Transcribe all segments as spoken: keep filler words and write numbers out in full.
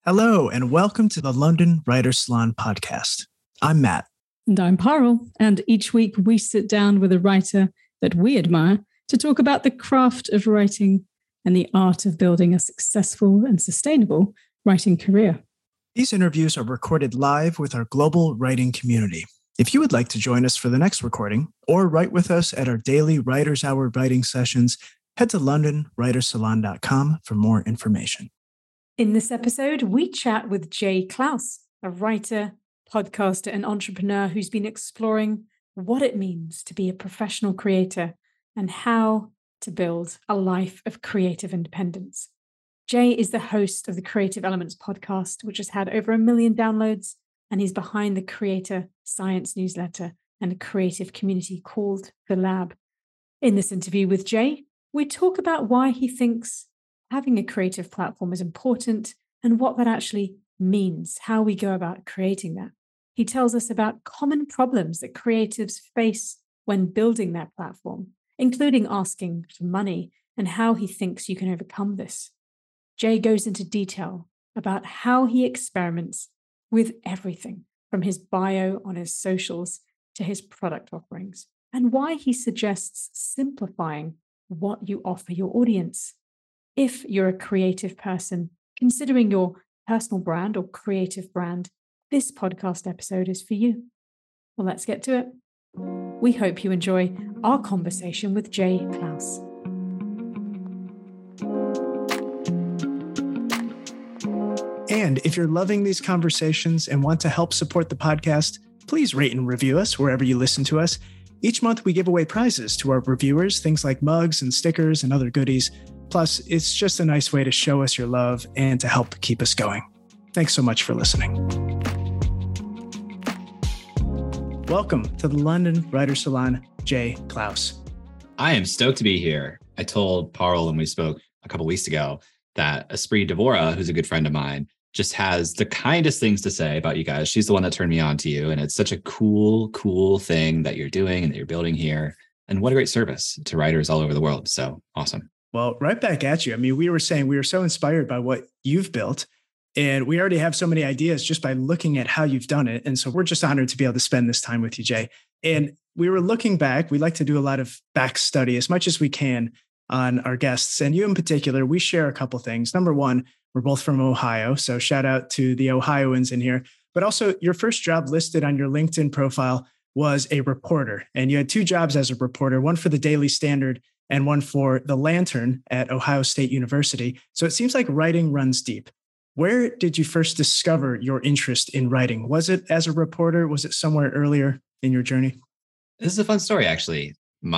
Hello, and welcome to the London Writers' Salon podcast. I'm Matt. And I'm Parul. And each week we sit down with a writer that we admire to talk about the craft of writing and the art of building a successful and sustainable writing career. These interviews are recorded live with our global writing community. If you would like to join us for the next recording or write with us at our daily Writers' Hour writing sessions, head to london writers salon dot com for more information. In this episode, we chat with Jay Clouse, a writer, podcaster, and entrepreneur who's been exploring what it means to be a professional creator and how to build a life of creative independence. Jay is the host of the Creative Elements podcast, which has had over a million downloads, and he's behind the Creator Science newsletter and a creative community called The Lab. In this interview with Jay, we talk about why he thinks having a creative platform is important and what that actually means, how we go about creating that. He tells us about common problems that creatives face when building their platform, including asking for money and how he thinks you can overcome this. Jay goes into detail about how he experiments with everything from his bio on his socials to his product offerings, and why he suggests simplifying what you offer your audience. If you're a creative person considering your personal brand or creative brand, this podcast episode is for you. Well, let's get to it. We hope you enjoy our conversation with Jay Clouse. And if you're loving these conversations and want to help support the podcast, please rate and review us wherever you listen to us. Each month, we give away prizes to our reviewers, things like mugs and stickers and other goodies. Plus, it's just a nice way to show us your love and to help keep us going. Thanks so much for listening. Welcome to the London Writers' Salon, Jay Clouse. I am stoked to be here. I told Parul when we spoke a couple weeks ago that Esprit Devora, who's a good friend of mine, just has the kindest things to say about you guys. She's the one that turned me on to you. And it's such a cool, cool thing that you're doing and that you're building here. And what a great service to writers all over the world. So awesome. Well, right back at you. I mean, we were saying we were so inspired by what you've built, and we already have so many ideas just by looking at how you've done it. And so we're just honored to be able to spend this time with you, Jay. And we were looking back. We like to do a lot of back study as much as we can on our guests. And you in particular, we share a couple things. Number one, we're both from Ohio. So shout out to the Ohioans in here. But also your first job listed on your LinkedIn profile was a reporter. And you had two jobs as a reporter, one for the Daily Standard and one for The Lantern at Ohio State University. So it seems like writing runs deep. Where did you first discover your interest in writing? Was it as a reporter? Was it somewhere earlier in your journey? This is a fun story, actually.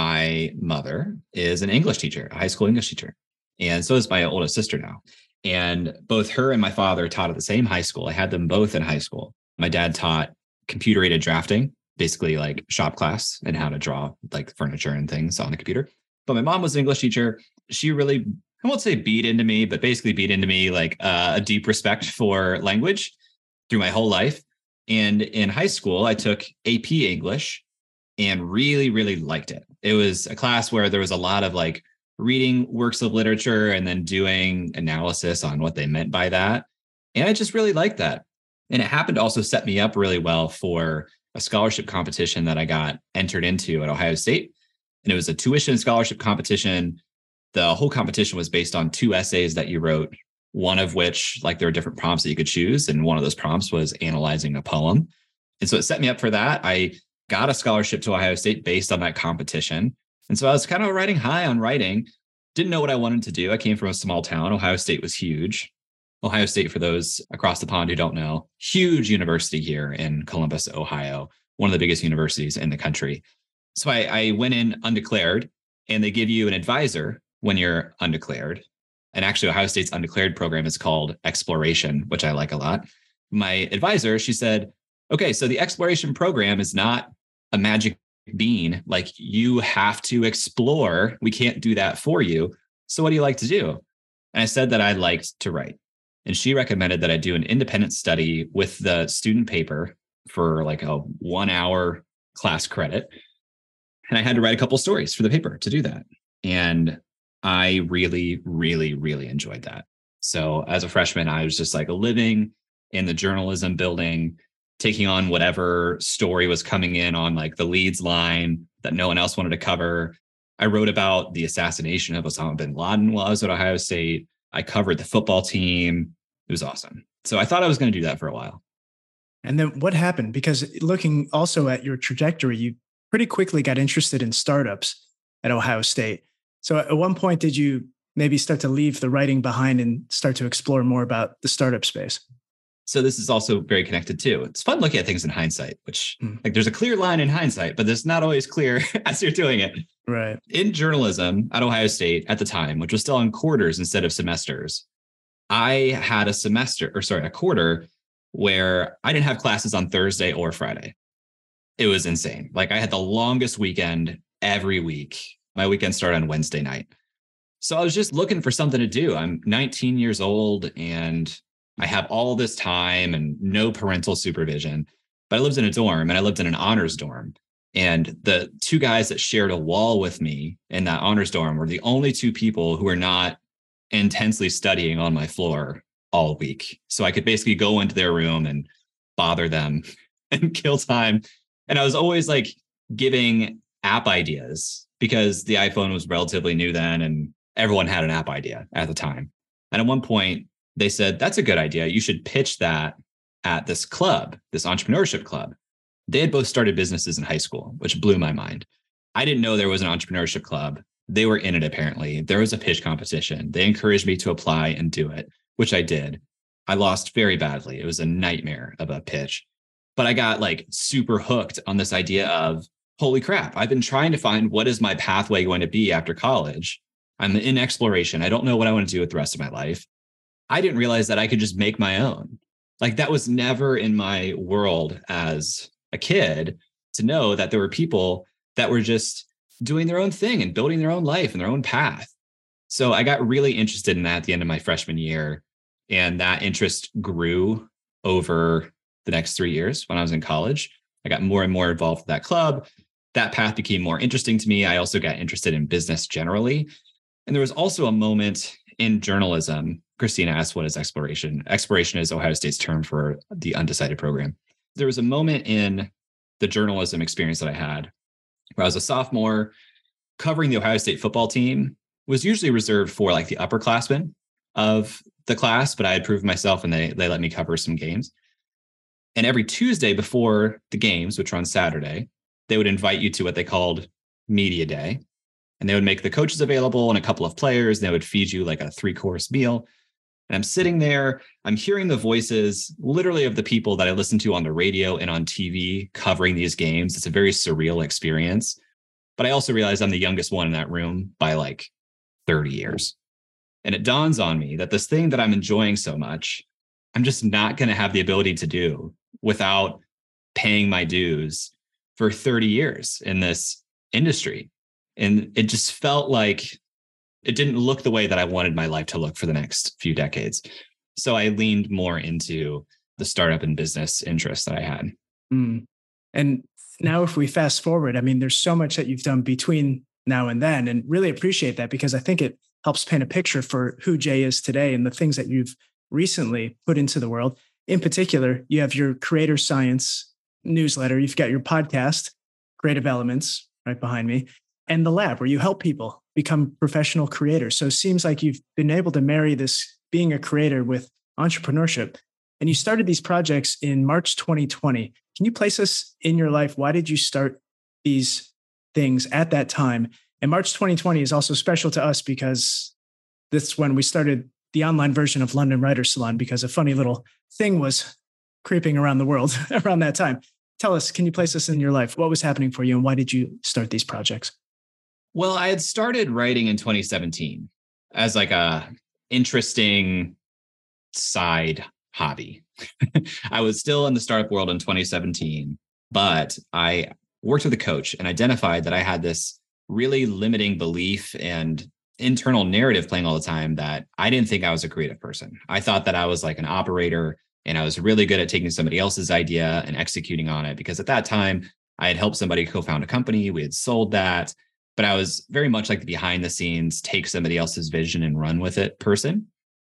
My mother is an English teacher, a high school English teacher. And so is my oldest sister now. And both her and my father taught at the same high school. I had them both in high school. My dad taught computer-aided drafting, basically like shop class and how to draw like furniture and things on the computer. But my mom was an English teacher. She really, I won't say beat into me, but basically beat into me like uh, a deep respect for language through my whole life. And in high school, I took A P English and really, really liked it. It was a class where there was a lot of like reading works of literature and then doing analysis on what they meant by that. And I just really liked that. And it happened to also set me up really well for a scholarship competition that I got entered into at Ohio State. And it was a tuition scholarship competition. The whole competition was based on two essays that you wrote, one of which, like, there were different prompts that you could choose. And one of those prompts was analyzing a poem. And so it set me up for that. I got a scholarship to Ohio State based on that competition. And so I was kind of riding high on writing, didn't know what I wanted to do. I came from a small town. Ohio State was huge. Ohio State, for those across the pond who don't know, huge university here in Columbus, Ohio, one of the biggest universities in the country. So I, I went in undeclared, and they give you an advisor when you're undeclared. And actually, Ohio State's undeclared program is called Exploration, which I like a lot. My advisor, she said, okay, so the Exploration program is not a magic bean. Like, you have to explore. We can't do that for you. So what do you like to do? And I said that I liked to write. And she recommended that I do an independent study with the student paper for like a one hour class credit. And I had to write a couple stories for the paper to do that. And I really, really, really enjoyed that. So as a freshman, I was just like living in the journalism building, taking on whatever story was coming in on like the leads line that no one else wanted to cover. I wrote about the assassination of Osama bin Laden while I was at Ohio State. I covered the football team. It was awesome. So I thought I was going to do that for a while. And then what happened? Because looking also at your trajectory, you pretty quickly got interested in startups at Ohio State. So at one point, did you maybe start to leave the writing behind and start to explore more about the startup space? So this is also very connected too. It's fun looking at things in hindsight, which mm. like there's a clear line in hindsight, but it's not always clear as you're doing it. Right. In journalism at Ohio State at the time, which was still on quarters instead of semesters, I had a semester or sorry, a quarter where I didn't have classes on Thursday or Friday. It was insane. Like I had the longest weekend every week. My weekend started on Wednesday night. So I was just looking for something to do. I'm nineteen years old and I have all this time and no parental supervision, but I lived in a dorm and I lived in an honors dorm. And the two guys that shared a wall with me in that honors dorm were the only two people who were not intensely studying on my floor all week. So I could basically go into their room and bother them and kill time. And I was always like giving app ideas because the iPhone was relatively new then and everyone had an app idea at the time. And at one point, they said, that's a good idea. You should pitch that at this club, this entrepreneurship club. They had both started businesses in high school, which blew my mind. I didn't know there was an entrepreneurship club. They were in it, apparently. There was a pitch competition. They encouraged me to apply and do it, which I did. I lost very badly. It was a nightmare of a pitch. But I got like super hooked on this idea of, holy crap, I've been trying to find what is my pathway going to be after college. I'm in exploration. I don't know what I want to do with the rest of my life. I didn't realize that I could just make my own. Like that was never in my world as a kid to know that there were people that were just doing their own thing and building their own life and their own path. So I got really interested in that at the end of my freshman year. And that interest grew over the next three years when I was in college. I got more and more involved with that club. That path became more interesting to me. I also got interested in business generally. And there was also a moment in journalism. Christina asked, what is exploration? Exploration is Ohio State's term for the undecided program. There was a moment in the journalism experience that I had where I was a sophomore. Covering the Ohio State football team was usually reserved for like the upperclassmen of the class, but I had proved myself and they, they let me cover some games. And every Tuesday before the games, which were on Saturday, they would invite you to what they called media day. And they would make the coaches available and a couple of players. And they would feed you like a three-course meal. And I'm sitting there, I'm hearing the voices literally of the people that I listen to on the radio and on T V covering these games. It's a very surreal experience. But I also realized I'm the youngest one in that room by like thirty years. And it dawns on me that this thing that I'm enjoying so much, I'm just not going to have the ability to do without paying my dues for thirty years in this industry. And it just felt like it didn't look the way that I wanted my life to look for the next few decades. So I leaned more into the startup and business interests that I had. Mm. And now if we fast forward, I mean, there's so much that you've done between now and then, and really appreciate that because I think it helps paint a picture for who Jay is today and the things that you've recently put into the world. In particular, you have your Creator Science newsletter. You've got your podcast, Creative Elements, right behind me, and the lab where you help people become professional creators. So it seems like you've been able to marry this being a creator with entrepreneurship. And you started these projects in March twenty twenty. Can you place us in your life? Why did you start these things at that time? And March twenty twenty is also special to us because that's when we started the online version of London Writers Salon, because a funny little thing was creeping around the world around that time. Tell us, can you place us in your life? What was happening for you and why did you start these projects? Well, I had started writing in twenty seventeen as like a interesting side hobby. I was still in the startup world in twenty seventeen, but I worked with a coach and identified that I had this really limiting belief and internal narrative playing all the time that I didn't think I was a creative person. I thought that I was like an operator and I was really good at taking somebody else's idea and executing on it because at that time I had helped somebody co-found a company. We had sold that. But I was very much like the behind the scenes, take somebody else's vision and run with it person.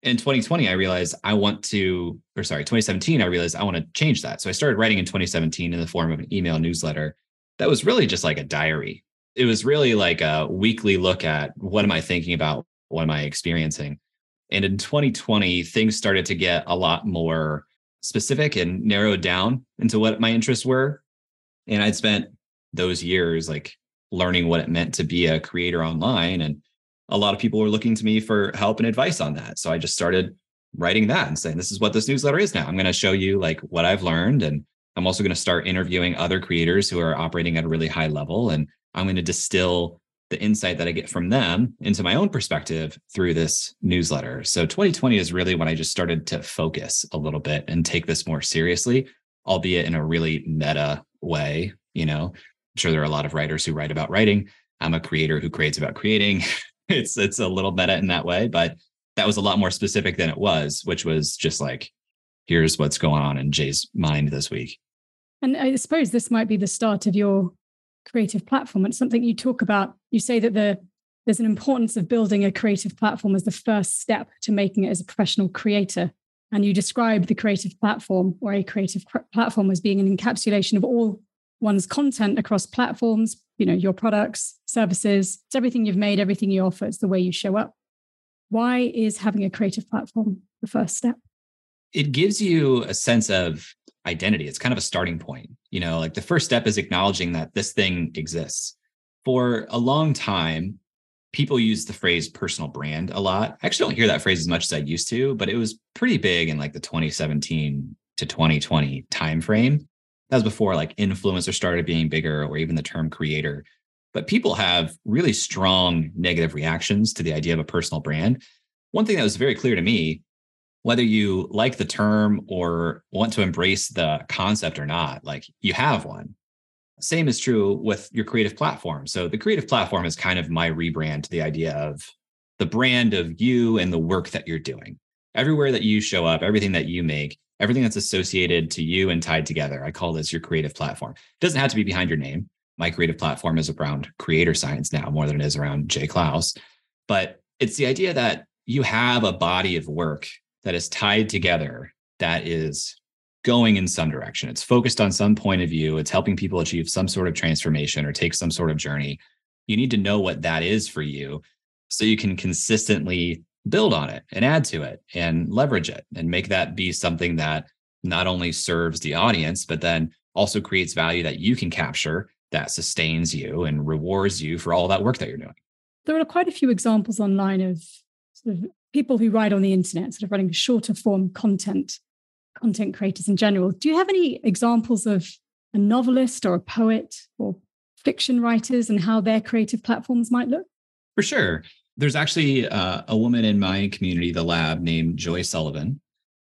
In twenty twenty, I realized I want to, or sorry, twenty seventeen, I realized I want to change that. So I started writing in twenty seventeen in the form of an email newsletter that was really just like a diary. It was really like a weekly look at what am I thinking about? What am I experiencing? And in twenty twenty, things started to get a lot more specific and narrowed down into what my interests were. And I'd spent those years like learning what it meant to be a creator online. And a lot of people were looking to me for help and advice on that. So I just started writing that and saying, this is what this newsletter is now. I'm going to show you like what I've learned. And I'm also going to start interviewing other creators who are operating at a really high level. And I'm going to distill the insight that I get from them into my own perspective through this newsletter. So twenty twenty is really when I just started to focus a little bit and take this more seriously, albeit in a really meta way. You know, I'm sure there are a lot of writers who write about writing. I'm a creator who creates about creating. it's it's a little meta in that way, but that was a lot more specific than it was, which was just like, here's what's going on in Jay's mind this week. And I suppose this might be the start of your creative platform. It's something you talk about. You say that the there's an importance of building a creative platform as the first step to making it as a professional creator. And you describe the creative platform or a creative platform as being an encapsulation of all one's content across platforms, you know, your products, services, it's everything you've made, everything you offer, it's the way you show up. Why is having a creative platform the first step? It gives you a sense of identity. It's kind of a starting point. You know, like the first step is acknowledging that this thing exists. For a long time, people use the phrase personal brand a lot. I actually don't hear that phrase as much as I used to, but it was pretty big in like the twenty seventeen to twenty twenty timeframe. That was before like influencer started being bigger or even the term creator. But people have really strong negative reactions to the idea of a personal brand. One thing that was very clear to me, whether you like the term or want to embrace the concept or not, like you have one. Same is true with your creative platform. So the creative platform is kind of my rebrand to the idea of the brand of you and the work that you're doing. Everywhere that you show up, everything that you make, everything that's associated to you and tied together, I call this your creative platform. It doesn't have to be behind your name. My creative platform is around creator science now more than it is around Jay Clouse. But it's the idea that you have a body of work that is tied together, that is going in some direction. It's focused on some point of view. It's helping people achieve some sort of transformation or take some sort of journey. You need to know what that is for you so you can consistently build on it and add to it and leverage it and make that be something that not only serves the audience, but then also creates value that you can capture that sustains you and rewards you for all that work that you're doing. There are quite a few examples online of sort of people who write on the internet, sort of writing shorter form content, content creators in general. Do you have any examples of a novelist or a poet or fiction writers and how their creative platforms might look? For sure. There's actually uh, a woman in my community, the lab, named Joy Sullivan,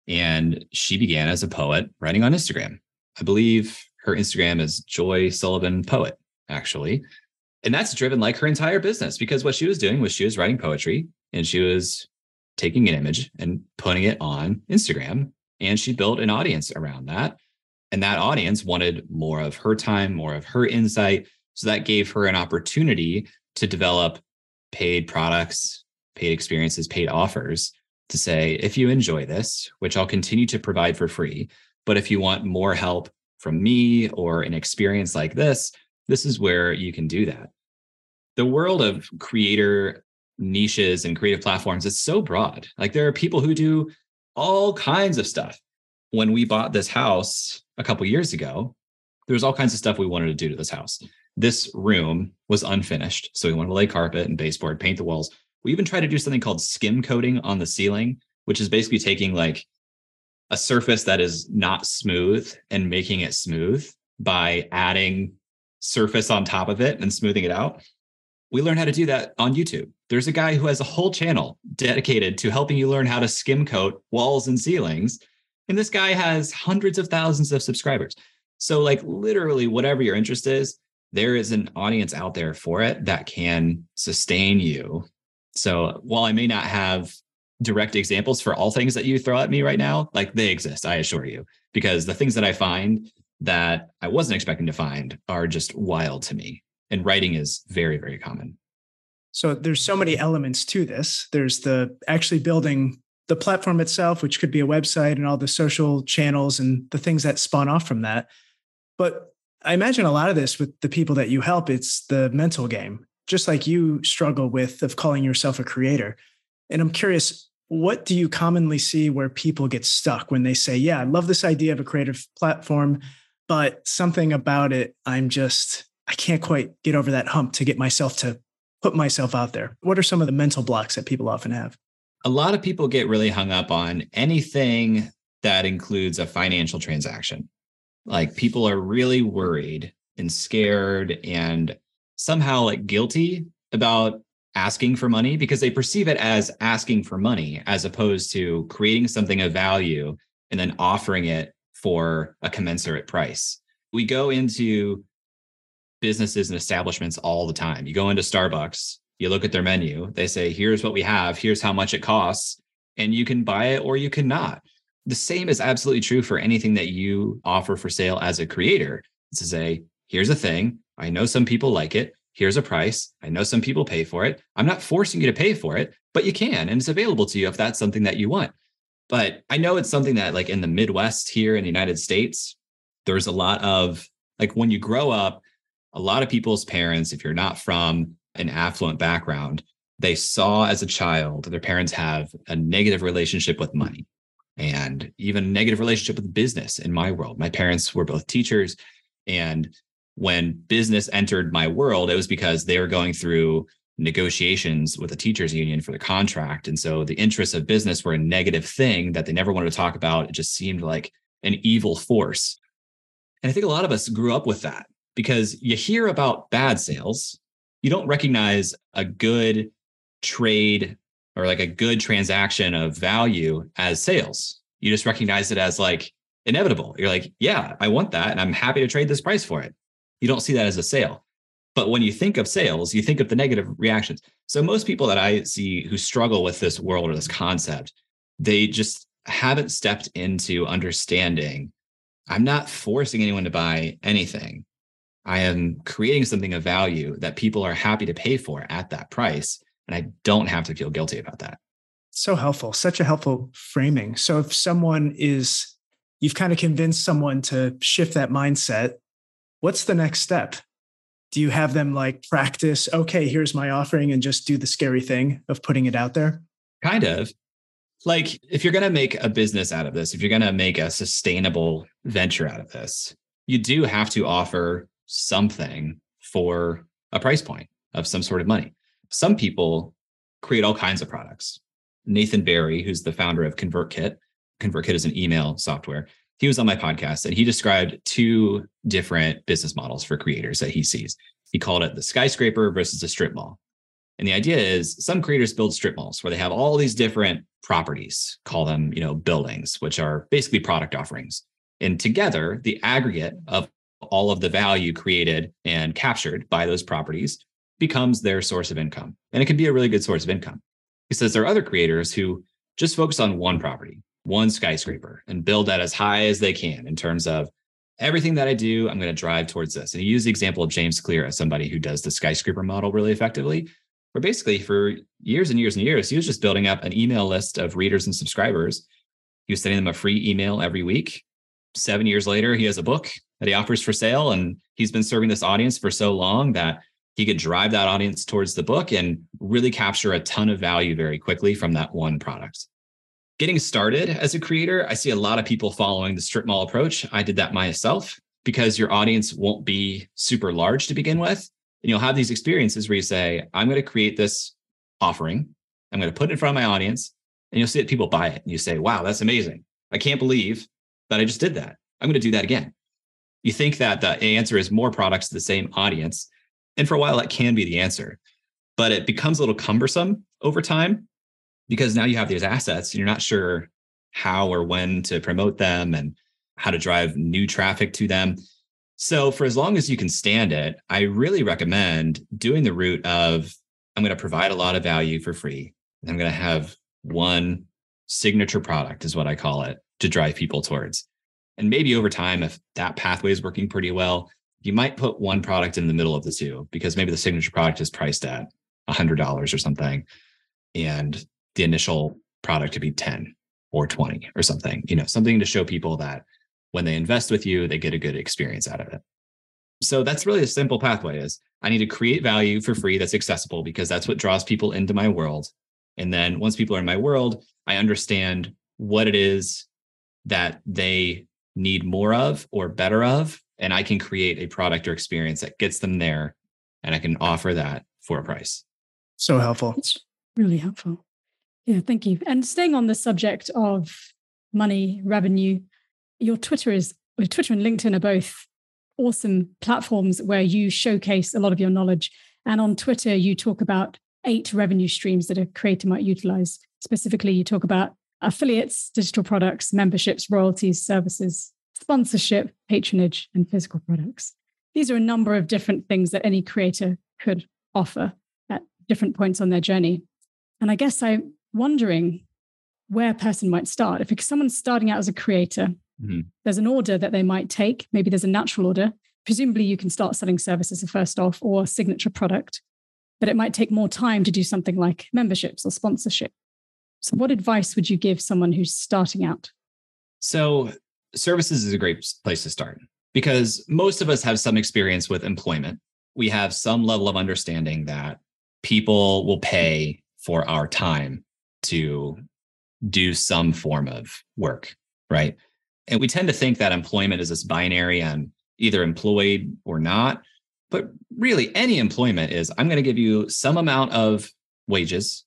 and she began as a poet writing on Instagram. I believe her Instagram is Joy Sullivan Poet, actually. And that's driven like her entire business, because what she was doing was she was writing poetry and she was taking an image and putting it on Instagram. And she built an audience around that. And that audience wanted more of her time, more of her insight. So that gave her an opportunity to develop paid products, paid experiences, paid offers to say, if you enjoy this, which I'll continue to provide for free, but if you want more help from me or an experience like this, this is where you can do that. The world of creator niches and creative platforms is so broad. Like there are people who do all kinds of stuff. When we bought this house a couple of years ago, there was all kinds of stuff we wanted to do to this house. This room was unfinished, so we wanted to lay carpet and baseboard, paint the walls. We even tried to do something called skim coating on the ceiling, which is basically taking like a surface that is not smooth and making it smooth by adding surface on top of it and smoothing it out. We learned how to do that on YouTube. There's a guy who has a whole channel dedicated to helping you learn how to skim coat walls and ceilings. And this guy has hundreds of thousands of subscribers. So like literally whatever your interest is, there is an audience out there for it that can sustain you. So while I may not have direct examples for all things that you throw at me right now, like they exist, I assure you, because the things that I find that I wasn't expecting to find are just wild to me. And writing is very, very common. So there's so many elements to this. There's the actually building the platform itself, which could be a website and all the social channels and the things that spawn off from that. But I imagine a lot of this with the people that you help, it's the mental game, just like you struggle with of calling yourself a creator. And I'm curious, what do you commonly see where people get stuck when they say, yeah, I love this idea of a creative platform, but something about it, I'm just, I can't quite get over that hump to get myself to put myself out there. What are some of the mental blocks that people often have? A lot of people get really hung up on anything that includes a financial transaction. Like people are really worried and scared and somehow like guilty about asking for money because they perceive it as asking for money as opposed to creating something of value and then offering it for a commensurate price. We go into businesses and establishments all the time. You go into Starbucks, you look at their menu, they say, here's what we have, here's how much it costs, and you can buy it or you cannot. The same is absolutely true for anything that you offer for sale as a creator. It's to say, here's a thing, I know some people like it, here's a price, I know some people pay for it. I'm not forcing you to pay for it, but you can, and it's available to you if that's something that you want. But I know it's something that like in the Midwest here in the United States, there's a lot of, like when you grow up, a lot of people's parents, if you're not from an affluent background, they saw as a child their parents have a negative relationship with money and even a negative relationship with business in my world. My parents were both teachers. And when business entered my world, it was because they were going through negotiations with the teachers union for the contract. And so the interests of business were a negative thing that they never wanted to talk about. It just seemed like an evil force. And I think a lot of us grew up with that because you hear about bad sales. You don't recognize a good trade or like a good transaction of value as sales. You just recognize it as like inevitable. You're like, yeah, I want that. And I'm happy to trade this price for it. You don't see that as a sale. But when you think of sales, you think of the negative reactions. So most people that I see who struggle with this world or this concept, they just haven't stepped into understanding, I'm not forcing anyone to buy anything. I am creating something of value that people are happy to pay for at that price. And I don't have to feel guilty about that. So helpful, such a helpful framing. So if someone is, you've kind of convinced someone to shift that mindset, what's the next step? Do you have them like practice, okay, here's my offering and just do the scary thing of putting it out there? Kind of. Like if you're going to make a business out of this, if you're going to make a sustainable venture out of this, you do have to offer something for a price point of some sort of money. Some people create all kinds of products. Nathan Barry, who's the founder of ConvertKit, ConvertKit is an email software. He was on my podcast and he described two different business models for creators that he sees. He called it the skyscraper versus the strip mall. And the idea is some creators build strip malls where they have all these different properties, call them, you know, buildings, which are basically product offerings. And together, the aggregate of all of the value created and captured by those properties becomes their source of income. And it can be a really good source of income. He says there are other creators who just focus on one property, one skyscraper, and build that as high as they can in terms of everything that I do, I'm going to drive towards this. And he used the example of James Clear as somebody who does the skyscraper model really effectively, where basically for years and years and years, he was just building up an email list of readers and subscribers. He was sending them a free email every week. Seven years later, he has a book that he offers for sale. And he's been serving this audience for so long that he could drive that audience towards the book and really capture a ton of value very quickly from that one product. Getting started as a creator, I see a lot of people following the strip mall approach. I did that myself because your audience won't be super large to begin with. And you'll have these experiences where you say, I'm going to create this offering. I'm going to put it in front of my audience. And you'll see that people buy it. And you say, wow, that's amazing. I can't believe that I just did that. I'm going to do that again. You think that the answer is more products to the same audience. And for a while, that can be the answer. But it becomes a little cumbersome over time because now you have these assets and you're not sure how or when to promote them and how to drive new traffic to them. So for as long as you can stand it, I really recommend doing the route of, I'm going to provide a lot of value for free. And I'm going to have one signature product is what I call it to drive people towards. And maybe over time, if that pathway is working pretty well, you might put one product in the middle of the two because maybe the signature product is priced at one hundred dollars or something. And the initial product could be ten or twenty or something, you know, something to show people that when they invest with you, they get a good experience out of it. So that's really a simple pathway is I need to create value for free that's accessible because that's what draws people into my world. And then once people are in my world, I understand what it is that they need more of or better of, and I can create a product or experience that gets them there, and I can offer that for a price. So helpful. It's really helpful. Yeah, thank you. And staying on the subject of money, revenue, your Twitter is, well, Twitter and LinkedIn are both awesome platforms where you showcase a lot of your knowledge. And on Twitter, you talk about eight revenue streams that a creator might utilize. Specifically, you talk about affiliates, digital products, memberships, royalties, services, sponsorship, patronage, and physical products. These are a number of different things that any creator could offer at different points on their journey. And I guess I'm wondering where a person might start. If someone's starting out as a creator, mm-hmm. there's an order that they might take. Maybe there's a natural order. Presumably you can start selling services first off or a signature product, but it might take more time to do something like memberships or sponsorship. So what advice would you give someone who's starting out? So services is a great place to start because most of us have some experience with employment. We have some level of understanding that people will pay for our time to do some form of work, right? And we tend to think that employment is this binary and either employed or not. But really, any employment is, I'm going to give you some amount of wages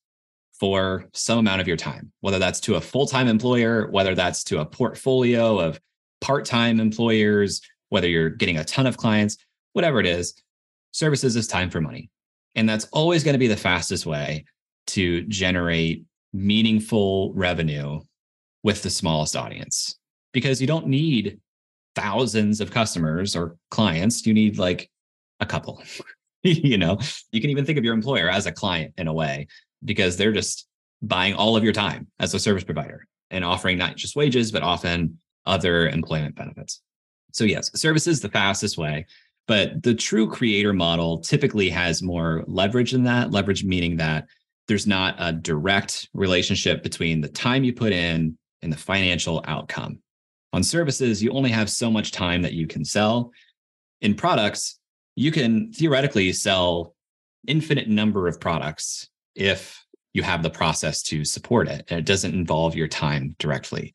for some amount of your time, whether that's to a full-time employer, whether that's to a portfolio of part-time employers, whether you're getting a ton of clients, whatever it is, services is time for money. And that's always going to be the fastest way to generate meaningful revenue with the smallest audience, because you don't need thousands of customers or clients. You need like a couple. You know, you can even think of your employer as a client in a way, because they're just buying all of your time as a service provider and offering not just wages, but often other employment benefits. So yes, services is the fastest way, but the true creator model typically has more leverage than that. Leverage meaning that there's not a direct relationship between the time you put in and the financial outcome. On services, you only have so much time that you can sell. In products, you can theoretically sell infinite number of products if you have the process to support it, and it doesn't involve your time directly.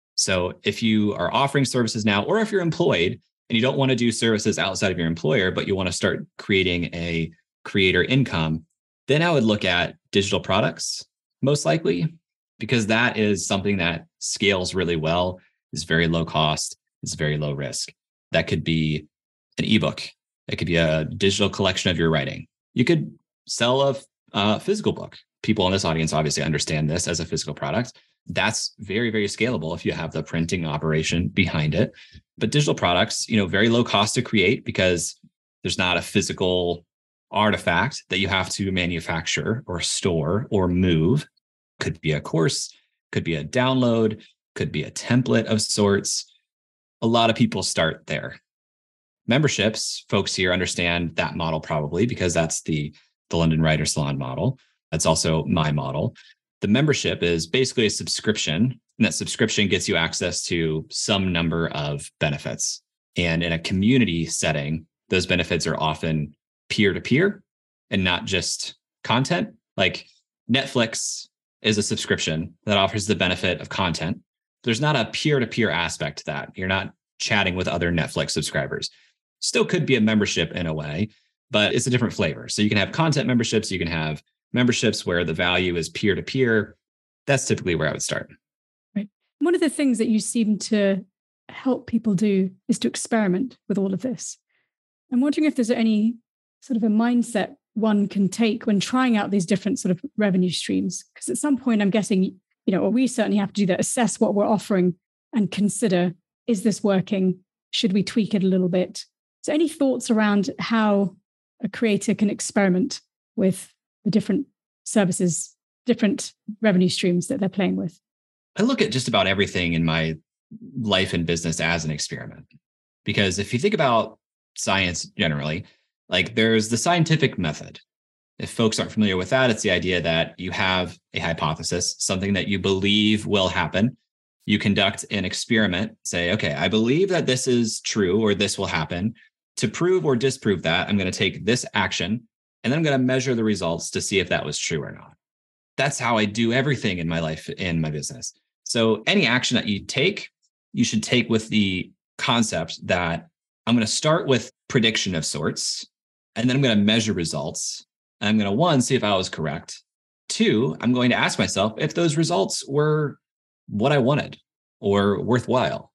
So if you are offering services now, or if you're employed and you don't want to do services outside of your employer, but you want to start creating a creator income, then I would look at digital products, most likely, because that is something that scales really well, is very low cost, is very low risk. That could be an ebook. It could be a digital collection of your writing. You could sell a, a physical book. People in this audience obviously understand this as a physical product. That's very, very scalable if you have the printing operation behind it. But digital products, you know, very low cost to create because there's not a physical artifact that you have to manufacture or store or move. Could be a course, could be a download, could be a template of sorts. A lot of people start there. Memberships, folks here understand that model probably because that's the, the London Writer Salon model. That's also my model. The membership is basically a subscription, and that subscription gets you access to some number of benefits. And in a community setting, those benefits are often peer-to-peer and not just content. Like Netflix is a subscription that offers the benefit of content. There's not a peer-to-peer aspect to that. You're not chatting with other Netflix subscribers. Still could be a membership in a way, but it's a different flavor. So you can have content memberships, you can have memberships where the value is peer-to-peer. That's typically where I would start. Right. One of the things that you seem to help people do is to experiment with all of this. I'm wondering if there's any sort of a mindset one can take when trying out these different sort of revenue streams. Because at some point, I'm guessing, you know, or we certainly have to do that, assess what we're offering and consider, is this working? Should we tweak it a little bit? So any thoughts around how a creator can experiment with the different services, different revenue streams that they're playing with? I look at just about everything in my life and business as an experiment. Because if you think about science generally, like there's the scientific method. If folks aren't familiar with that, it's the idea that you have a hypothesis, something that you believe will happen. You conduct an experiment, say, okay, I believe that this is true or this will happen. To prove or disprove that, I'm going to take this action, and then I'm going to measure the results to see if that was true or not. That's how I do everything in my life, in my business. So any action that you take, you should take with the concept that I'm going to start with prediction of sorts, and then I'm going to measure results. And I'm going to, one, see if I was correct. Two, I'm going to ask myself if those results were what I wanted or worthwhile.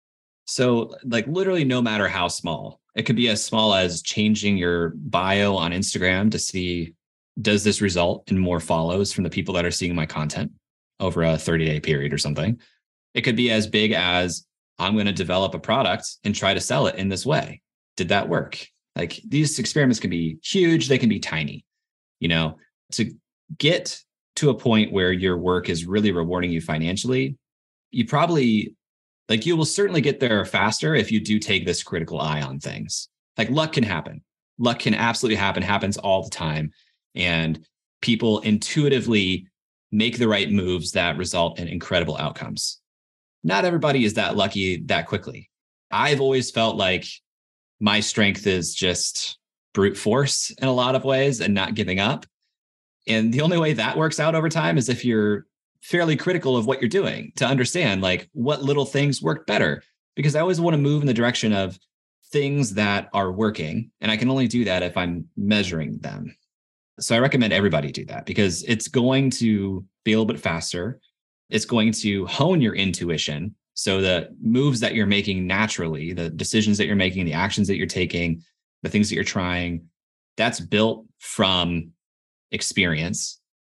So like literally no matter how small, it could be as small as changing your bio on Instagram to see, does this result in more follows from the people that are seeing my content over a thirty day period or something? It could be as big as I'm going to develop a product and try to sell it in this way. Did that work? Like these experiments can be huge. They can be tiny. You know, to get to a point where your work is really rewarding you financially, you probably, like you will certainly get there faster if you do take this critical eye on things. Like luck can happen. Luck can absolutely happen, happens all the time. And people intuitively make the right moves that result in incredible outcomes. Not everybody is that lucky that quickly. I've always felt like my strength is just brute force in a lot of ways and not giving up. And the only way that works out over time is if you're fairly critical of what you're doing to understand like what little things work better, because I always want to move in the direction of things that are working. And I can only do that if I'm measuring them. So I recommend everybody do that because it's going to be a little bit faster. It's going to hone your intuition. So the moves that you're making naturally, the decisions that you're making, the actions that you're taking, the things that you're trying, that's built from experience.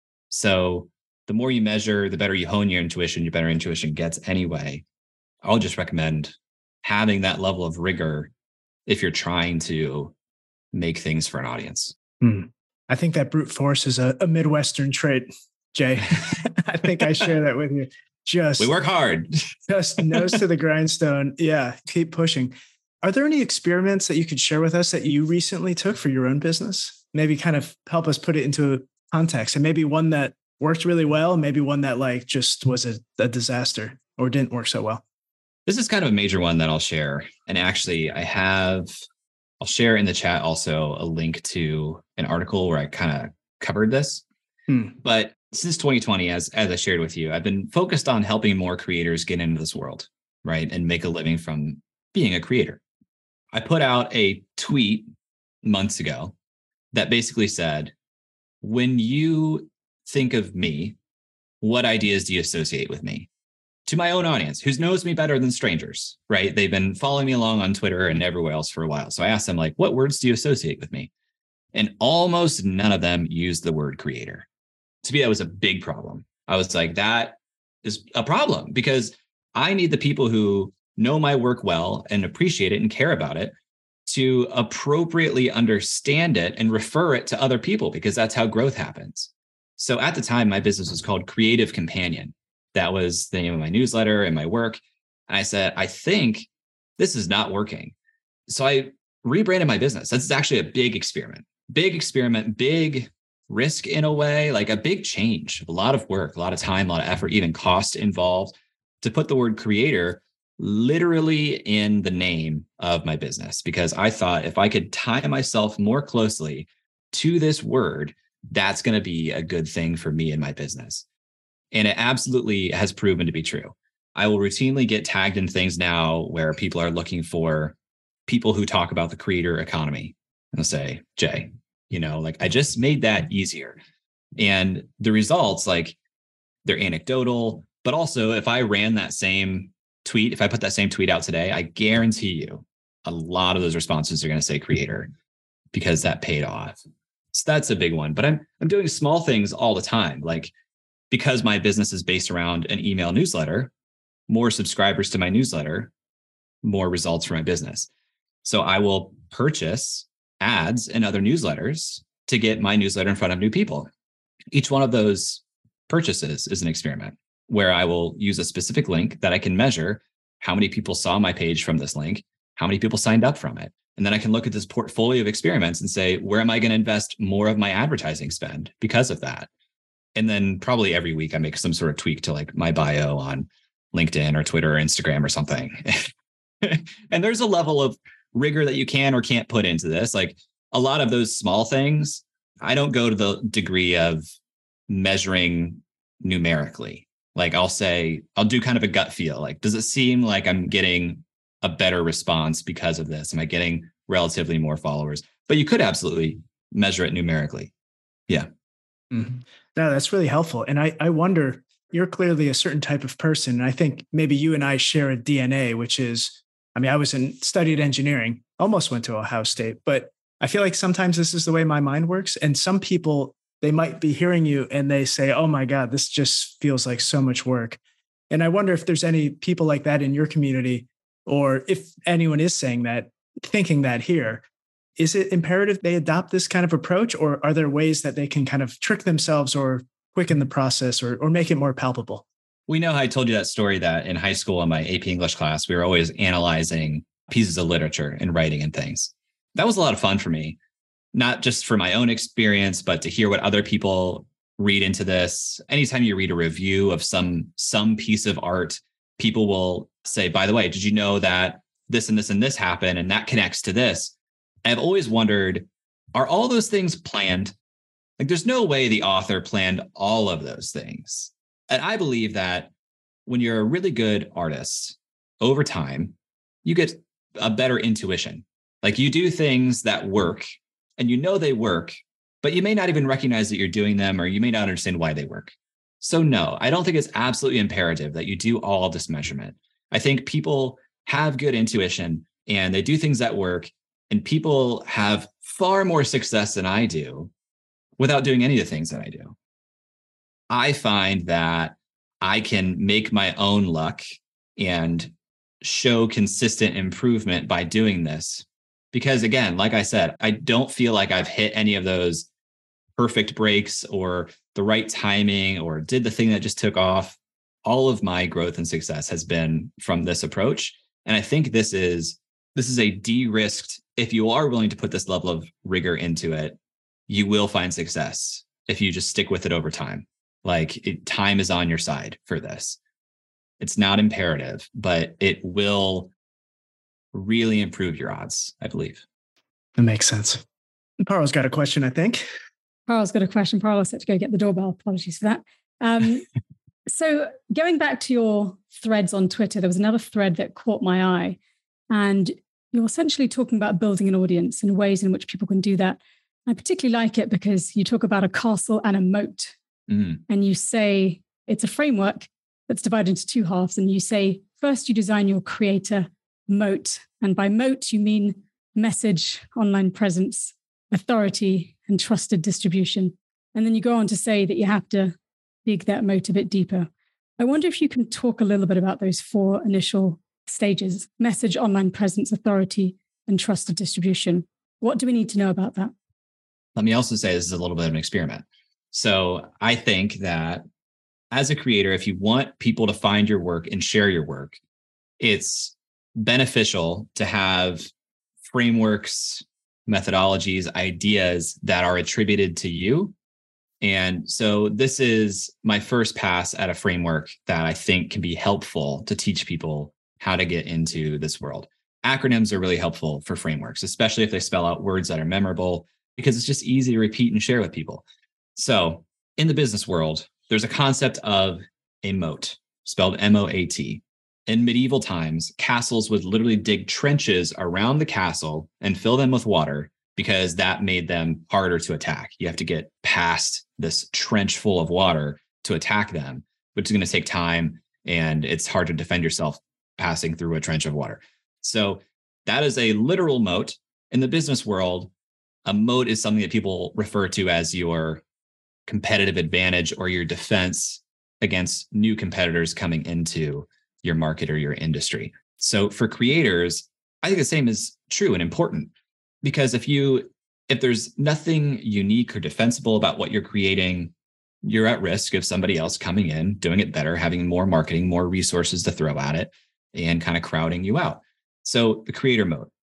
So the more you measure, the better you hone your intuition, your better intuition gets anyway. I'll just recommend having that level of rigor if you're trying to make things for an audience. Hmm. I think that brute force is a, a Midwestern trait, Jay. I think I share that with you. Just we work hard. Just nose to the grindstone. Yeah, keep pushing. Are there any experiments that you could share with us that you recently took for your own business? Maybe kind of help us put it into context, and maybe one that worked really well, maybe one that like just was a, a disaster or didn't work so well. This is kind of a major one that I'll share. And actually I have, I'll share in the chat also a link to an article where I kind of covered this. Hmm. But since twenty twenty, as, as I shared with you, I've been focused on helping more creators get into this world, right? And make a living from being a creator. I put out a tweet months ago that basically said, when you think of me, what ideas do you associate with me? To my own audience, who knows me better than strangers, right? They've been following me along on Twitter and everywhere else for a while. So I asked them, like, what words do you associate with me? And almost none of them used the word creator. To me, that was a big problem. I was like, that is a problem because I need the people who know my work well and appreciate it and care about it to appropriately understand it and refer it to other people, because that's how growth happens. So at the time, my business was called Creative Companion. That was the name of my newsletter and my work. And I said, I think this is not working. So I rebranded my business. That's actually a big experiment, big experiment, big risk in a way, like a big change, a lot of work, a lot of time, a lot of effort, even cost involved to put the word creator literally in the name of my business. Because I thought if I could tie myself more closely to this word, that's going to be a good thing for me and my business. And it absolutely has proven to be true. I will routinely get tagged in things now where people are looking for people who talk about the creator economy. And I'll say, Jay, you know, like I just made that easier. And the results, like they're anecdotal, but also if I ran that same tweet, if I put that same tweet out today, I guarantee you a lot of those responses are going to say creator because that paid off. So that's a big one. But I'm I'm doing small things all the time. Like because my business is based around an email newsletter, more subscribers to my newsletter, more results for my business. So I will purchase ads in other newsletters to get my newsletter in front of new people. Each one of those purchases is an experiment where I will use a specific link that I can measure how many people saw my page from this link, how many people signed up from it, And then I can look at this portfolio of experiments and say, where am I going to invest more of my advertising spend because of that? And then probably every week I make some sort of tweak to like my bio on LinkedIn or Twitter or Instagram or something. And there's a level of rigor that you can or can't put into this. Like a lot of those small things, I don't go to the degree of measuring numerically. Like I'll say, I'll do kind of a gut feel. Like, does it seem like I'm getting a better response because of this? Am I getting relatively more followers? But you could absolutely measure it numerically. Yeah. Mm-hmm. No, that's really helpful. And I, I wonder, you're clearly a certain type of person. And I think maybe you and I share a D N A, which is, I mean, I was in studied engineering, almost went to Ohio State, but I feel like sometimes this is the way my mind works. And some people, they might be hearing you and they say, oh my God, this just feels like so much work. And I wonder if there's any people like that in your community, or if anyone is saying that, thinking that here. Is it imperative they adopt this kind of approach, or are there ways that they can kind of trick themselves or quicken the process or, or make it more palpable? We know I told you that story that in high school in my A P English class, we were always analyzing pieces of literature and writing and things. That was a lot of fun for me, not just for my own experience, but to hear what other people read into this. Anytime you read a review of some, some piece of art, people will say, by the way, did you know that this and this and this happened and that connects to this? I've always wondered, are all those things planned? Like there's no way the author planned all of those things. And I believe that when you're a really good artist, over time, you get a better intuition. Like you do things that work and you know they work, but you may not even recognize that you're doing them, or you may not understand why they work. So no, I don't think it's absolutely imperative that you do all of this measurement. I think people have good intuition and they do things that work, and people have far more success than I do without doing any of the things that I do. I find that I can make my own luck and show consistent improvement by doing this. Because again, like I said, I don't feel like I've hit any of those perfect breaks or the right timing or did the thing that just took off. All of my growth and success has been from this approach. And I think this is this is a de-risked, if you are willing to put this level of rigor into it, you will find success if you just stick with it over time. Like it, time is on your side for this. It's not imperative, but it will really improve your odds, I believe. That makes sense. Parl's got a question, I think. Parl's got a question. Parl set to go get the doorbell. Apologies for that. Um, so going back to your threads on Twitter, there was another thread that caught my eye. And you're essentially talking about building an audience and ways in which people can do that. I particularly like it because you talk about a castle and a moat. Mm. And you say it's a framework that's divided into two halves. And you say, first, you design your creator moat. And by moat, you mean message, online presence, authority, and trusted distribution. And then you go on to say that you have to dig that moat a bit deeper. I wonder if you can talk a little bit about those four initial stages: message, online presence, authority, and trusted distribution. What do we need to know about that? Let me also say this is a little bit of an experiment. So I think that as a creator, if you want people to find your work and share your work, it's beneficial to have frameworks, methodologies, ideas that are attributed to you. And so this is my first pass at a framework that I think can be helpful to teach people how to get into this world. Acronyms are really helpful for frameworks, especially if they spell out words that are memorable, because it's just easy to repeat and share with people. So in the business world, there's a concept of a moat, spelled M O A T. In medieval times, castles would literally dig trenches around the castle and fill them with water because that made them harder to attack. You have to get past this trench full of water to attack them, which is going to take time, and it's hard to defend yourself passing through a trench of water. So that is a literal moat. In the business world, a moat is something that people refer to as your competitive advantage or your defense against new competitors coming into your market or your industry. So for creators, I think the same is true and important, because if you if there's nothing unique or defensible about what you're creating, you're at risk of somebody else coming in, doing it better, having more marketing, more resources to throw at it, and kind of crowding you out. So the creator mode.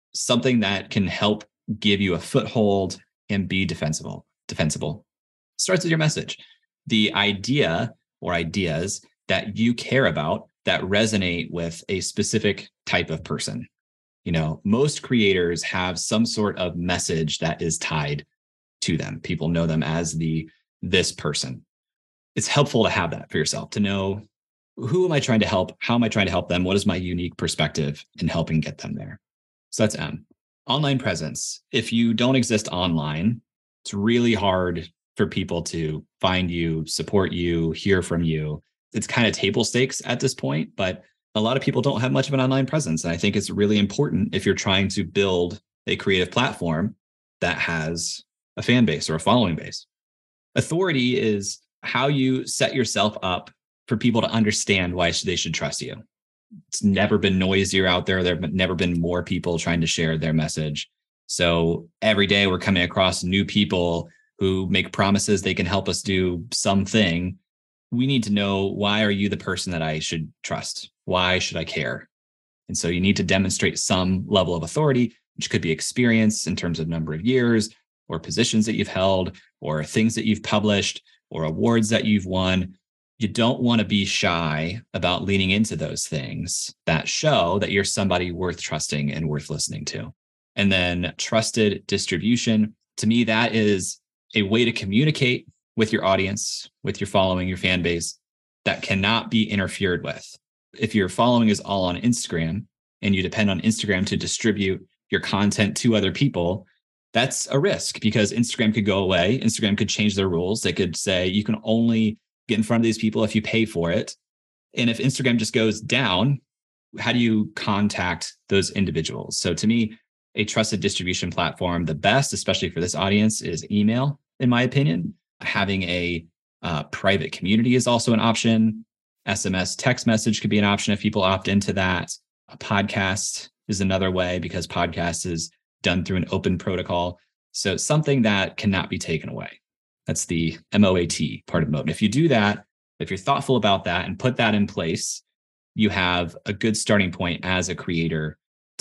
something that can help give you a foothold and be defensible. Defensible starts with your message. The idea or ideas that you care about that resonate with a specific type of person. You know, most creators have some sort of message that is tied to them. People know them as the this person. It's helpful to have that for yourself, to know who am I trying to help? How am I trying to help them? What is my unique perspective in helping get them there? So that's M. Online presence. If you don't exist online, it's really hard for people to find you, support you, hear from you. It's kind of table stakes at this point, but a lot of people don't have much of an online presence. And I think it's really important if you're trying to build a creative platform that has a fan base or a following base. Authority is how you set yourself up for people to understand why they should trust you. It's never been noisier out there. There have never been more people trying to share their message. So every day we're coming across new people who make promises they can help us do something. We need to know, why are you the person that I should trust? Why should I care? And so you need to demonstrate some level of authority, which could be experience in terms of number of years, or positions that you've held, or things that you've published, or awards that you've won. You don't want to be shy about leaning into those things that show that you're somebody worth trusting and worth listening to. And then trusted distribution. To me, that is a way to communicate with your audience, with your following, your fan base, that cannot be interfered with. If your following is all on Instagram and you depend on Instagram to distribute your content to other people, that's a risk, because Instagram could go away. Instagram could change their rules. They could say you can only get in front of these people if you pay for it. And if Instagram just goes down, how do you contact those individuals? So to me, a trusted distribution platform, the best, especially for this audience, is email, in my opinion. Having a uh, private community is also an option. S M S text message could be an option if people opt into that. A podcast is another way, because podcast is done through an open protocol. So something that cannot be taken away. That's the M O A T part of Moat. And if you do that, if you're thoughtful about that and put that in place, you have a good starting point as a creator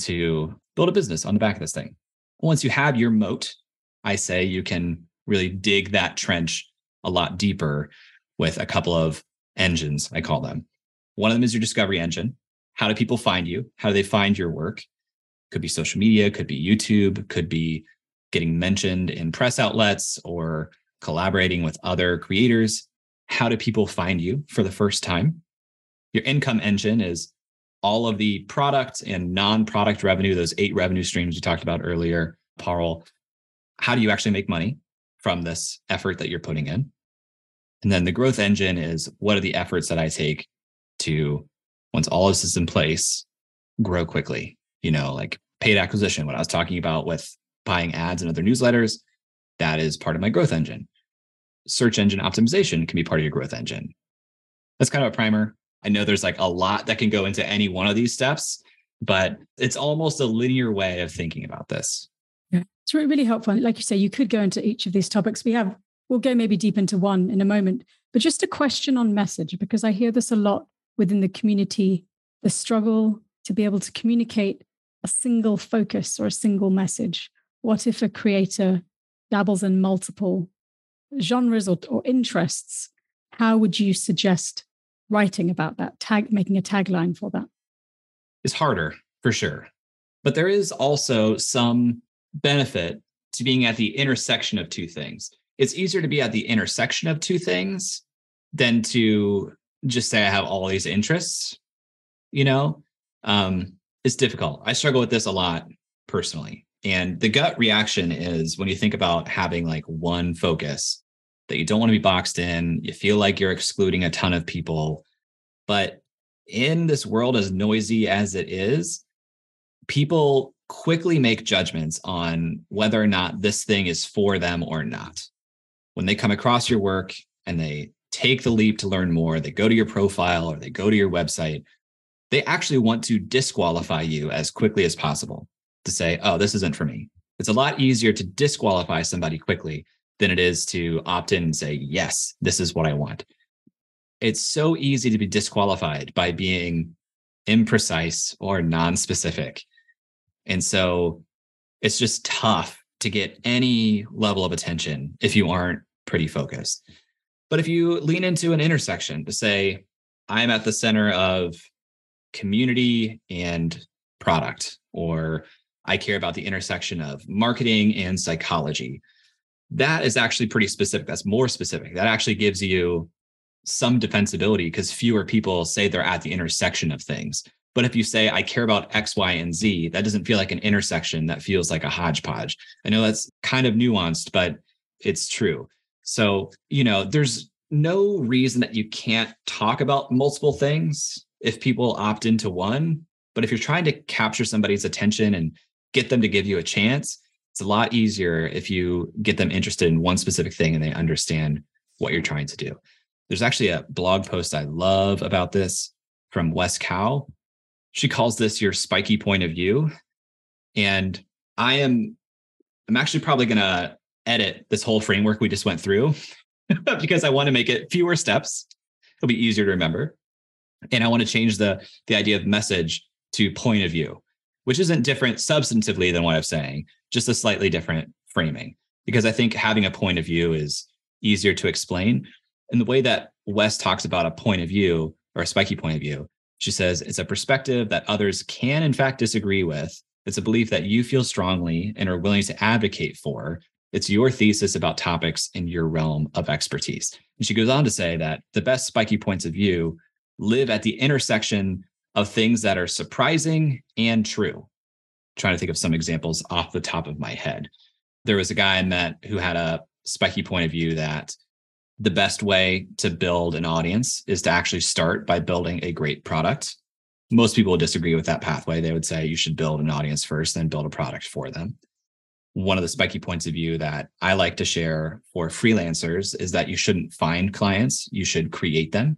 to build a business on the back of this thing. Once you have your moat, I say you can really dig that trench a lot deeper with a couple of engines, I call them. One of them is your discovery engine. How do people find you? How do they find your work? Could be social media, could be YouTube, could be getting mentioned in press outlets or collaborating with other creators. How do people find you for the first time? Your income engine is all of the product and non-product revenue, those eight revenue streams we talked about earlier, Parul. How do you actually make money from this effort that you're putting in? And then the growth engine is, what are the efforts that I take to, once all this is in place, grow quickly? You know, like paid acquisition, what I was talking about with buying ads and other newsletters, that is part of my growth engine. Search engine optimization can be part of your growth engine. That's kind of a primer. I know there's like a lot that can go into any one of these steps, but it's almost a linear way of thinking about this. Yeah, it's really, really helpful. Like you say, you could go into each of these topics. We have, we'll go maybe deep into one in a moment, but just a question on message, because I hear this a lot within the community, the struggle to be able to communicate a single focus or a single message. What if a creator dabbles in multiple genres or, or interests? How would you suggest writing about that, tag, making a tagline for that? It's harder, for sure. But there is also some benefit to being at the intersection of two things. It's easier to be at the intersection of two things than to just say I have all these interests. You know, um, it's difficult. I struggle with this a lot personally. And the gut reaction is when you think about having like one focus, that you don't want to be boxed in, you feel like you're excluding a ton of people. But in this world as noisy as it is, people quickly make judgments on whether or not this thing is for them or not. When they come across your work and they take the leap to learn more, they go to your profile or they go to your website, they actually want to disqualify you as quickly as possible, to say, oh, this isn't for me. It's a lot easier to disqualify somebody quickly than it is to opt in and say, yes, this is what I want. It's so easy to be disqualified by being imprecise or non-specific. And so it's just tough to get any level of attention if you aren't pretty focused. But if you lean into an intersection to say, I'm at the center of community and product, or I care about the intersection of marketing and psychology, that is actually pretty specific. That's more specific. That actually gives you some defensibility because fewer people say they're at the intersection of things. But if you say, I care about X, Y, and Z, that doesn't feel like an intersection. That feels like a hodgepodge. I know that's kind of nuanced, but it's true. So, you know, there's no reason that you can't talk about multiple things if people opt into one. But if you're trying to capture somebody's attention and get them to give you a chance, it's a lot easier if you get them interested in one specific thing and they understand what you're trying to do. There's actually a blog post I love about this from Wes Cow. She calls this your spiky point of view. And I am, I'm actually probably going to edit this whole framework we just went through because I want to make it fewer steps. It'll be easier to remember. And I want to change the, the idea of message to point of view, which isn't different substantively than what I'm saying, just a slightly different framing. Because I think having a point of view is easier to explain. And the way that Wes talks about a point of view or a spiky point of view, she says it's a perspective that others can in fact disagree with. It's a belief that you feel strongly and are willing to advocate for. It's your thesis about topics in your realm of expertise. And she goes on to say that the best spiky points of view live at the intersection of things that are surprising and true. I'm trying to think of some examples off the top of my head. There was a guy I met who had a spiky point of view that the best way to build an audience is to actually start by building a great product. Most people would disagree with that pathway. They would say you should build an audience first, then build a product for them. One of the spiky points of view that I like to share for freelancers is that you shouldn't find clients, you should create them.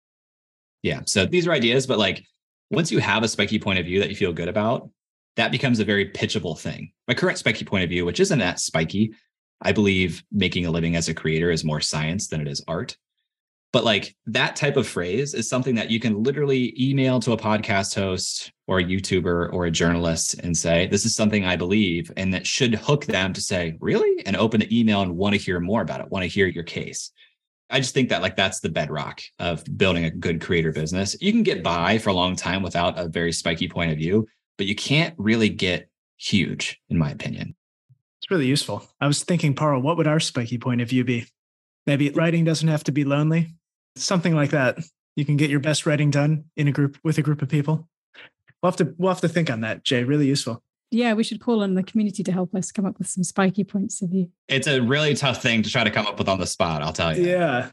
Yeah, so these are ideas, but like once you have a spiky point of view that you feel good about, that becomes a very pitchable thing. My current spiky point of view, which isn't that spiky, I believe making a living as a creator is more science than it is art. But like that type of phrase is something that you can literally email to a podcast host or a YouTuber or a journalist and say, this is something I believe, and that should hook them to say, really? And open the email and want to hear more about it, want to hear your case. I just think that like that's the bedrock of building a good creator business. You can get by for a long time without a very spiky point of view, but you can't really get huge, in my opinion. It's really useful. I was thinking, Parl, what would our spiky point of view be? Maybe writing doesn't have to be lonely. Something like that. You can get your best writing done in a group with a group of people. We'll have to we'll have to think on that, Jay. Really useful. Yeah, we should call on the community to help us come up with some spiky points of view. It's a really tough thing to try to come up with on the spot, I'll tell you. Yeah.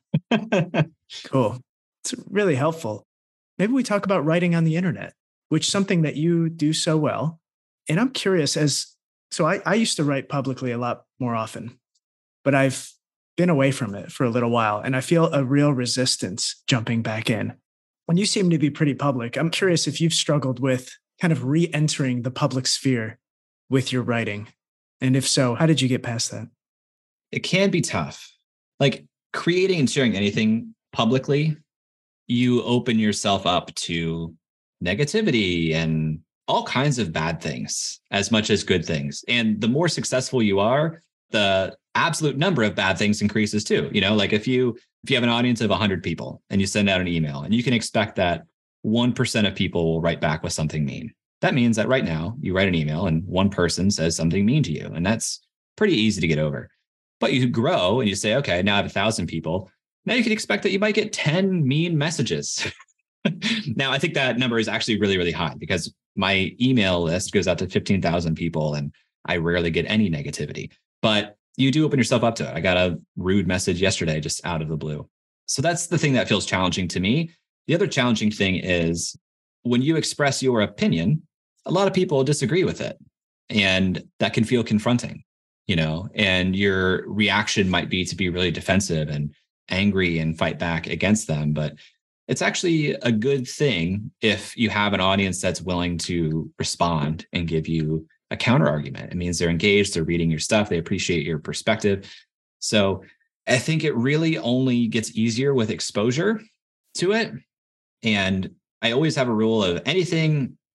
Cool. It's really helpful. Maybe we talk about writing on the internet, which is something that you do so well. And I'm curious as So I, I used to write publicly a lot more often, but I've been away from it for a little while, and I feel a real resistance jumping back in. And you seem to be pretty public. I'm curious if you've struggled with kind of re-entering the public sphere with your writing. And if so, how did you get past that? It can be tough. Like creating and sharing anything publicly, you open yourself up to negativity and all kinds of bad things as much as good things. And the more successful you are, the absolute number of bad things increases too. You know, like if you if you have an audience of one hundred people and you send out an email and you can expect that one percent of people will write back with something mean. That means that right now you write an email and one person says something mean to you. And that's pretty easy to get over. But you grow and you say, okay, now I have a thousand people. Now you can expect that you might get ten mean messages. Now, I think that number is actually really, really high because my email list goes out to fifteen thousand people and I rarely get any negativity. But you do open yourself up to it. I got a rude message yesterday just out of the blue. So that's the thing that feels challenging to me. The other challenging thing is when you express your opinion, a lot of people disagree with it. And that can feel confronting, you know, and your reaction might be to be really defensive and angry and fight back against them. But it's actually a good thing if you have an audience that's willing to respond and give you a counter argument. It means they're engaged, they're reading your stuff, they appreciate your perspective. So I think it really only gets easier with exposure to it. And I always have a rule of anything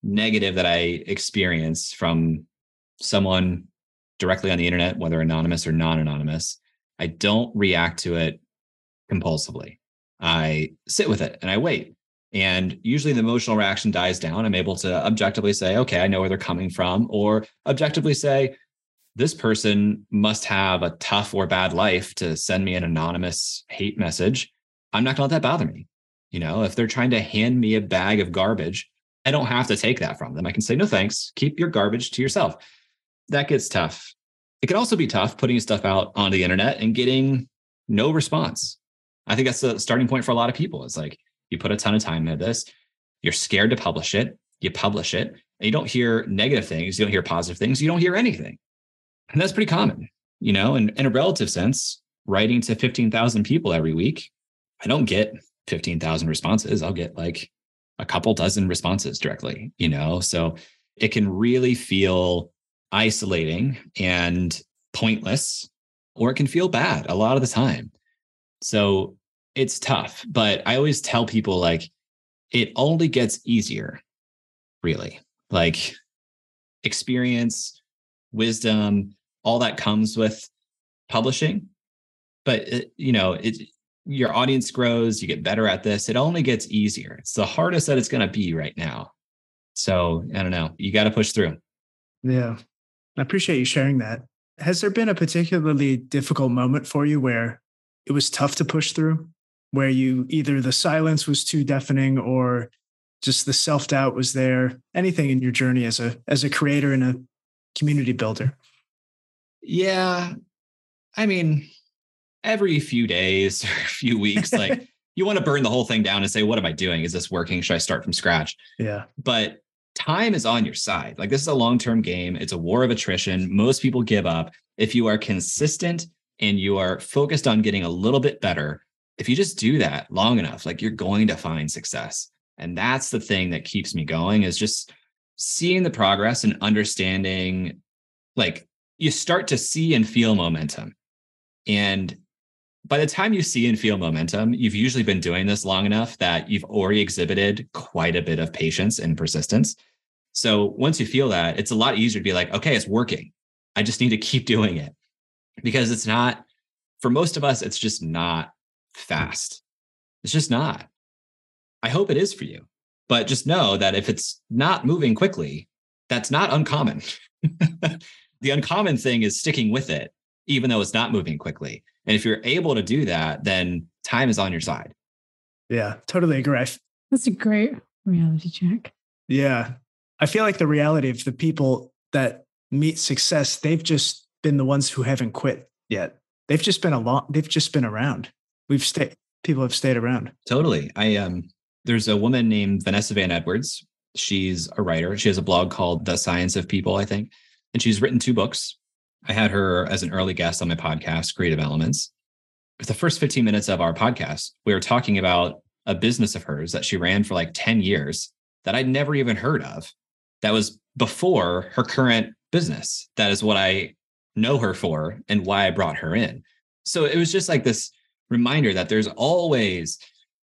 negative that I experience from someone directly on the internet, whether anonymous or non-anonymous, I don't react to it compulsively. I sit with it and I wait. And usually the emotional reaction dies down. I'm able to objectively say, okay, I know where they're coming from, or objectively say, this person must have a tough or bad life to send me an anonymous hate message. I'm not going to let that bother me. You know, if they're trying to hand me a bag of garbage, I don't have to take that from them. I can say, no, thanks. Keep your garbage to yourself. That gets tough. It can also be tough putting stuff out on the internet and getting no response. I think that's the starting point for a lot of people. It's like, you put a ton of time into this, you're scared to publish it, you publish it, and you don't hear negative things, you don't hear positive things, you don't hear anything. And that's pretty common, you know, and in a relative sense, writing to fifteen thousand people every week, I don't get fifteen thousand responses. I'll get like a couple dozen responses directly, you know, so it can really feel isolating and pointless, or it can feel bad a lot of the time. So it's tough, but I always tell people, like, it only gets easier, really. Like, experience, wisdom, all that comes with publishing. But, it, you know, it, your audience grows, you get better at this. It only gets easier. It's the hardest that it's going to be right now. So I don't know, you got to push through. Yeah. I appreciate you sharing that. Has there been a particularly difficult moment for you where it was tough to push through? Where you either the silence was too deafening or just the self-doubt was there? Anything in your journey as a as a creator and a community builder? Yeah. I mean, every few days or a few weeks, like you want to burn the whole thing down and say, what am I doing? Is this working? Should I start from scratch? Yeah. But time is on your side. Like, this is a long-term game. It's a war of attrition. Most people give up. If you are consistent and you are focused on getting a little bit better, if you just do that long enough, like, you're going to find success. And that's the thing that keeps me going, is just seeing the progress and understanding, like, you start to see and feel momentum. And by the time you see and feel momentum, you've usually been doing this long enough that you've already exhibited quite a bit of patience and persistence. So once you feel that, it's a lot easier to be like, okay, it's working. I just need to keep doing it. Because it's not, for most of us, it's just not fast. It's just not. I hope it is for you, but just know that if it's not moving quickly, that's not uncommon. The uncommon thing is sticking with it, even though it's not moving quickly. And if you're able to do that, then time is on your side. Yeah, totally agree. I, That's a great reality check. yeah. I feel like the reality of the people that meet success, they've just been the ones who haven't quit yet. They've just been a long, they've just been around. We've stayed, people have stayed around. Totally. I um there's a woman named Vanessa Van Edwards. She's a writer. She has a blog called The Science of People, I think. And she's written two books. I had her as an early guest on my podcast, Creative Elements. For the first fifteen minutes of our podcast, we were talking about a business of hers that she ran for like ten years that I'd never even heard of. That was before her current business. That is what I know her for and why I brought her in. So it was just like this reminder that there's always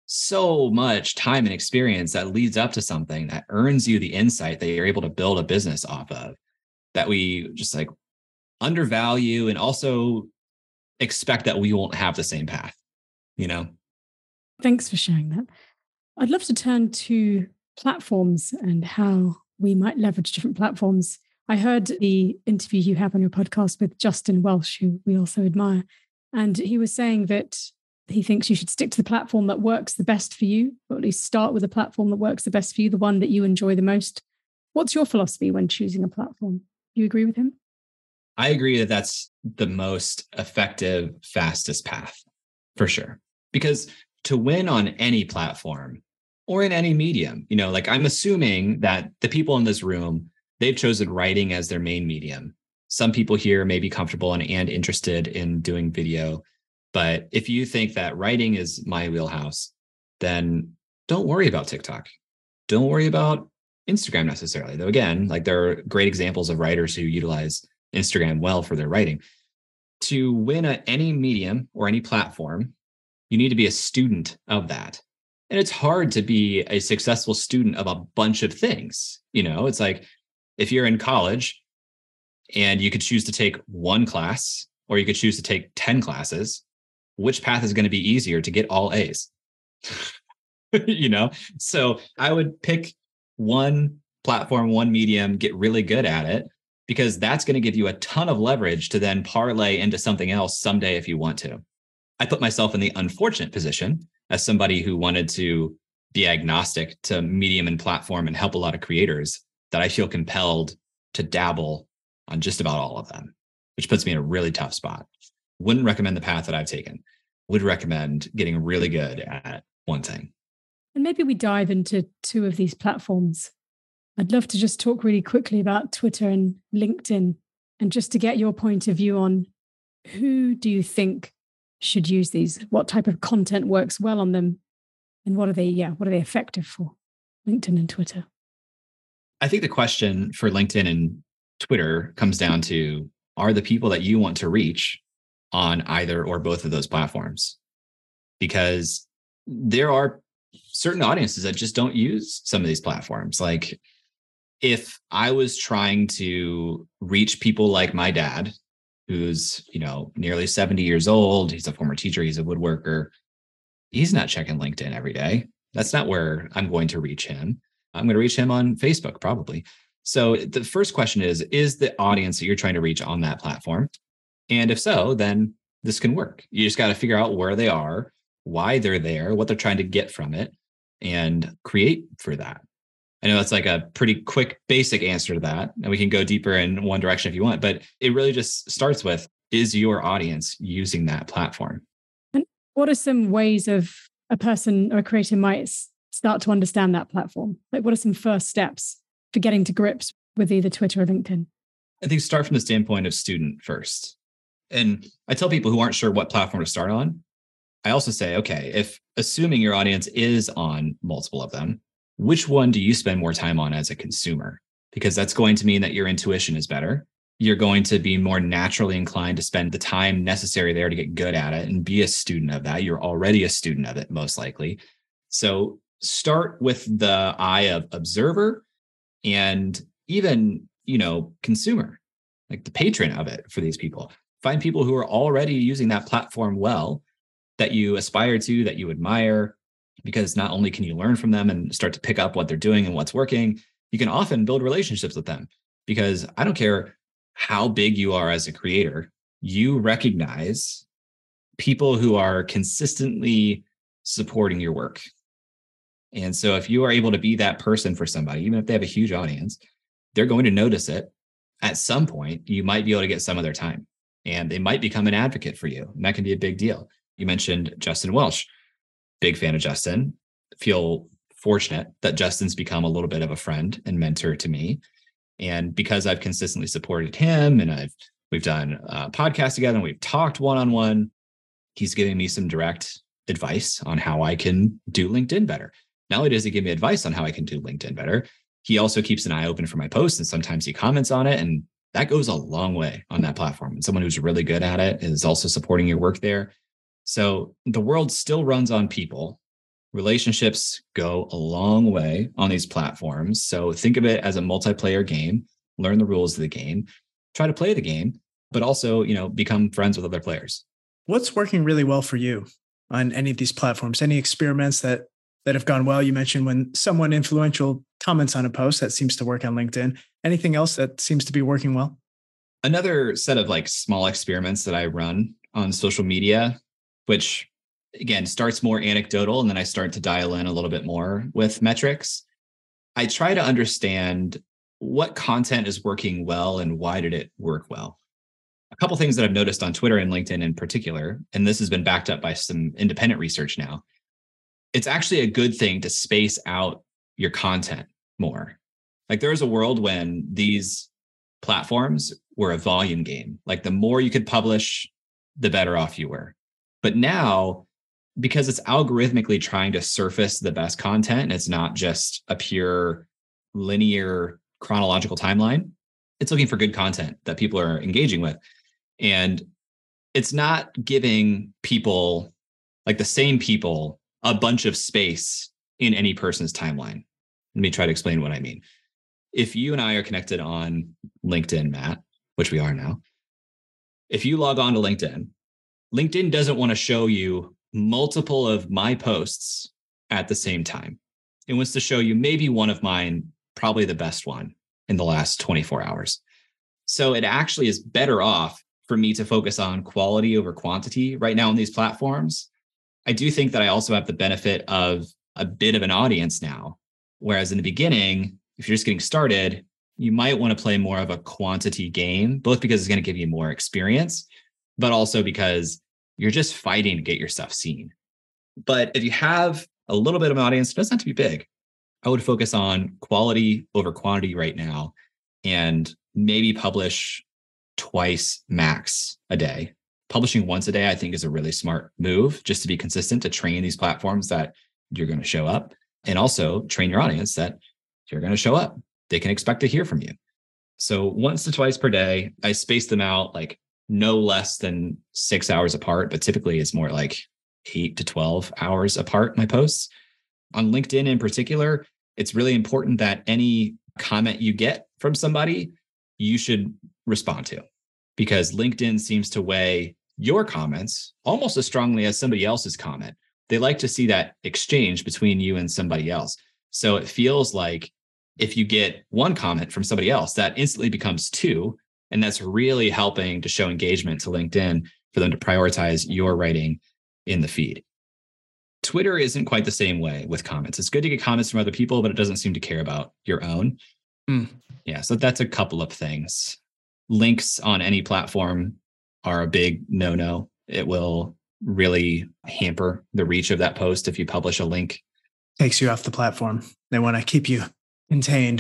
so much time and experience that leads up to something that earns you the insight that you're able to build a business off of, that we just like undervalue and also expect that we won't have the same path, you know? Thanks for sharing that. I'd love to turn to platforms and how we might leverage different platforms. I heard the interview you have on your podcast with Justin Welsh, who we also admire. And he was saying that he thinks you should stick to the platform that works the best for you, or at least start with a platform that works the best for you, the one that you enjoy the most. What's your philosophy when choosing a platform? Do you agree with him? I agree that that's the most effective, fastest path, for sure. Because to win on any platform or in any medium, you know, like I'm assuming that the people in this room, they've chosen writing as their main medium. Some people here may be comfortable and, and interested in doing video. But if you think that writing is my wheelhouse, then don't worry about TikTok. Don't worry about Instagram necessarily. Though again, like there are great examples of writers who utilize Instagram well for their writing. To win at any medium or any platform, you need to be a student of that. And it's hard to be a successful student of a bunch of things. You know, it's like if you're in college and you could choose to take one class or you could choose to take ten classes, which path is going to be easier to get all A's? You know, so I would pick one platform, one medium, get really good at it, because that's going to give you a ton of leverage to then parlay into something else someday if you want to. I put myself in the unfortunate position as somebody who wanted to be agnostic to medium and platform and help a lot of creators, that I feel compelled to dabble on just about all of them, which puts me in a really tough spot. Wouldn't recommend the path that I've taken. Would recommend getting really good at one thing. And maybe we dive into two of these platforms. I'd love to just talk really quickly about Twitter and LinkedIn, and just to get your point of view on who do you think should use these? What type of content works well on them? And what are they, yeah, what are they effective for? LinkedIn and Twitter. I think the question for LinkedIn and Twitter comes down to, are the people that you want to reach on either or both of those platforms? Because there are certain audiences that just don't use some of these platforms. Like if I was trying to reach people like my dad, who's, you know, nearly seventy years old, he's a former teacher, he's a woodworker, he's not checking LinkedIn every day. That's not where I'm going to reach him. I'm going to reach him on Facebook, probably. So the first question is, is the audience that you're trying to reach on that platform? And if so, then this can work. You just got to figure out where they are, why they're there, what they're trying to get from it, and create for that. I know that's like a pretty quick, basic answer to that. And we can go deeper in one direction if you want, but it really just starts with, is your audience using that platform? And what are some ways of a person or a creator might start to understand that platform? Like, what are some first steps for getting to grips with either Twitter or LinkedIn? I think start from the standpoint of student first. And I tell people who aren't sure what platform to start on, I also say, okay, if assuming your audience is on multiple of them, which one do you spend more time on as a consumer? Because that's going to mean that your intuition is better. You're going to be more naturally inclined to spend the time necessary there to get good at it and be a student of that. You're already a student of it, most likely. So start with the eye of observer and even, you know, consumer, like the patron of it for these people. Find people who are already using that platform well, that you aspire to, that you admire, because not only can you learn from them and start to pick up what they're doing and what's working, you can often build relationships with them. Because I don't care how big you are as a creator, you recognize people who are consistently supporting your work. And so if you are able to be that person for somebody, even if they have a huge audience, they're going to notice it. At some point, you might be able to get some of their time, and they might become an advocate for you. And that can be a big deal. You mentioned Justin Welsh. Big fan of Justin. Feel fortunate that Justin's become a little bit of a friend and mentor to me. And because I've consistently supported him, and I've we've done a podcast together and we've talked one-on-one, he's giving me some direct advice on how I can do LinkedIn better. Not only does he give me advice on how I can do LinkedIn better, he also keeps an eye open for my posts, and sometimes he comments on it. And that goes a long way on that platform. And someone who's really good at it is also supporting your work there. So the world still runs on people. Relationships go a long way on these platforms. So think of it as a multiplayer game. Learn the rules of the game. Try to play the game, but also, you know, become friends with other players. What's working really well for you on any of these platforms? Any experiments that that have gone well? You mentioned when someone influential comments on a post, that seems to work on LinkedIn. Anything else that seems to be working well? Another set of like small experiments that I run on social media, which again starts more anecdotal, and then I start to dial in a little bit more with metrics. I try to understand what content is working well and why did it work well. A couple things that I've noticed on Twitter and LinkedIn in particular, and this has been backed up by some independent research now, it's actually a good thing to space out your content more. Like there was a world when these platforms were a volume game. Like the more you could publish, the better off you were. But now, because it's algorithmically trying to surface the best content, and it's not just a pure linear chronological timeline, it's looking for good content that people are engaging with. And it's not giving people, like the same people, a bunch of space in any person's timeline. Let me try to explain what I mean. If you and I are connected on LinkedIn, Matt, which we are now, if you log on to LinkedIn, LinkedIn doesn't want to show you multiple of my posts at the same time. It wants to show you maybe one of mine, probably the best one in the last twenty-four hours. So it actually is better off for me to focus on quality over quantity right now on these platforms. I do think that I also have the benefit of a bit of an audience now, whereas in the beginning, if you're just getting started, you might want to play more of a quantity game, both because it's going to give you more experience, but also because you're just fighting to get your stuff seen. But if you have a little bit of an audience, it doesn't have to be big. I would focus on quality over quantity right now and maybe publish twice max a day. Publishing once a day, I think, is a really smart move just to be consistent, to train these platforms that you're going to show up, and also train your audience that you're going to show up. They can expect to hear from you. So once to twice per day, I space them out like no less than six hours apart, but typically it's more like eight to twelve hours apart, my posts. On LinkedIn in particular, it's really important that any comment you get from somebody, you should respond to, because LinkedIn seems to weigh your comments almost as strongly as somebody else's comment. They like to see that exchange between you and somebody else. So it feels like if you get one comment from somebody else, that instantly becomes two. And that's really helping to show engagement to LinkedIn for them to prioritize your writing in the feed. Twitter isn't quite the same way with comments. It's good to get comments from other people, but it doesn't seem to care about your own. Mm. Yeah, so that's a couple of things. Links on any platform are a big no-no. It will really hamper the reach of that post if you publish a link. Takes you off the platform. They want to keep you contained.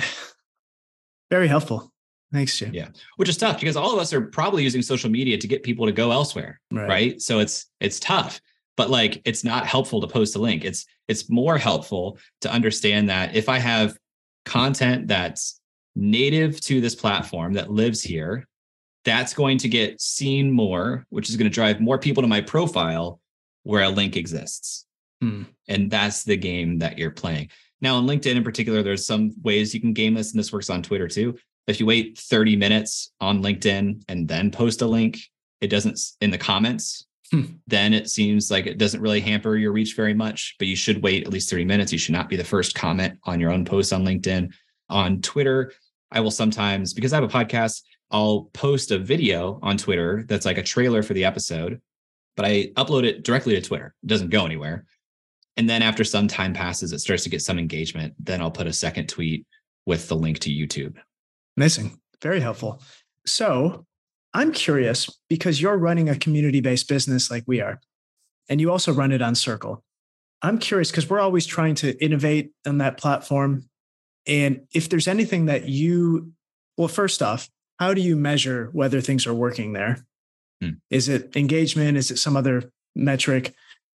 Very helpful. Thanks, Jim. Yeah, which is tough because all of us are probably using social media to get people to go elsewhere, right? right? So it's it's tough, but like it's not helpful to post a link. It's it's more helpful to understand that if I have content that's native to this platform that lives here, that's going to get seen more, which is going to drive more people to my profile where a link exists. Hmm. And that's the game that you're playing. Now on LinkedIn in particular, there's some ways you can game this, and this works on Twitter too. If you wait thirty minutes on LinkedIn and then post a link, it doesn't in the comments, hmm. then it seems like it doesn't really hamper your reach very much, but you should wait at least thirty minutes. You should not be the first comment on your own post on LinkedIn. On Twitter, I will sometimes, because I have a podcast, I'll post a video on Twitter that's like a trailer for the episode, but I upload it directly to Twitter. It doesn't go anywhere. And then after some time passes, it starts to get some engagement. Then I'll put a second tweet with the link to YouTube. Amazing. Very helpful. So I'm curious, because you're running a community-based business like we are, and you also run it on Circle. I'm curious because we're always trying to innovate on that platform. And if there's anything that you, well, first off, how do you measure whether things are working there? Hmm. Is it engagement? Is it some other metric?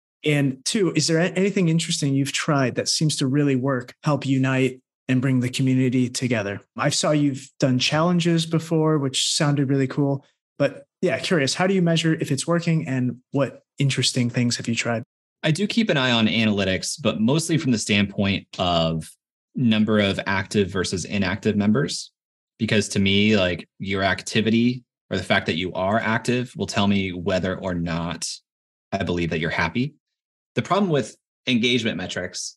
And two, is there anything interesting you've tried that seems to really work, help unite and bring the community together? I saw you've done challenges before, which sounded really cool. But yeah, curious, how do you measure if it's working and what interesting things have you tried? I do keep an eye on analytics, but mostly from the standpoint of number of active versus inactive members. Because to me, like your activity or the fact that you are active will tell me whether or not I believe that you're happy. The problem with engagement metrics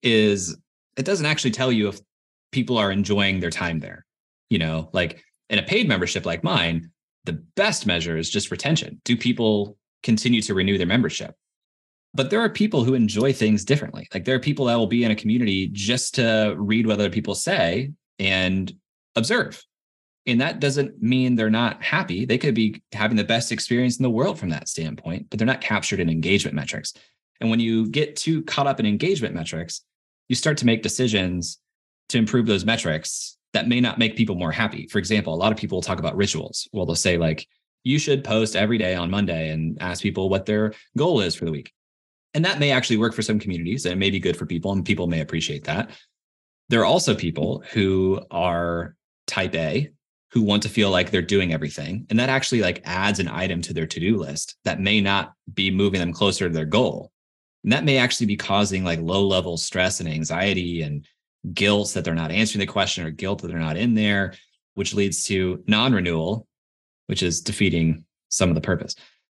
is it doesn't actually tell you if people are enjoying their time there. You know, like in a paid membership like mine, the best measure is just retention. Do people continue to renew their membership? But there are people who enjoy things differently. Like there are people that will be in a community just to read what other people say and observe. And that doesn't mean they're not happy. They could be having the best experience in the world from that standpoint, but they're not captured in engagement metrics. And when you get too caught up in engagement metrics, you start to make decisions to improve those metrics that may not make people more happy. For example, a lot of people will talk about rituals. Well, they'll say like, you should post every day on Monday and ask people what their goal is for the week. And that may actually work for some communities and it may be good for people and people may appreciate that. There are also people who are type A who want to feel like they're doing everything. And that actually like adds an item to their to-do list that may not be moving them closer to their goal. And that may actually be causing like low level stress and anxiety and guilt that they're not answering the question, or guilt that they're not in there, which leads to non-renewal, which is defeating some of the purpose.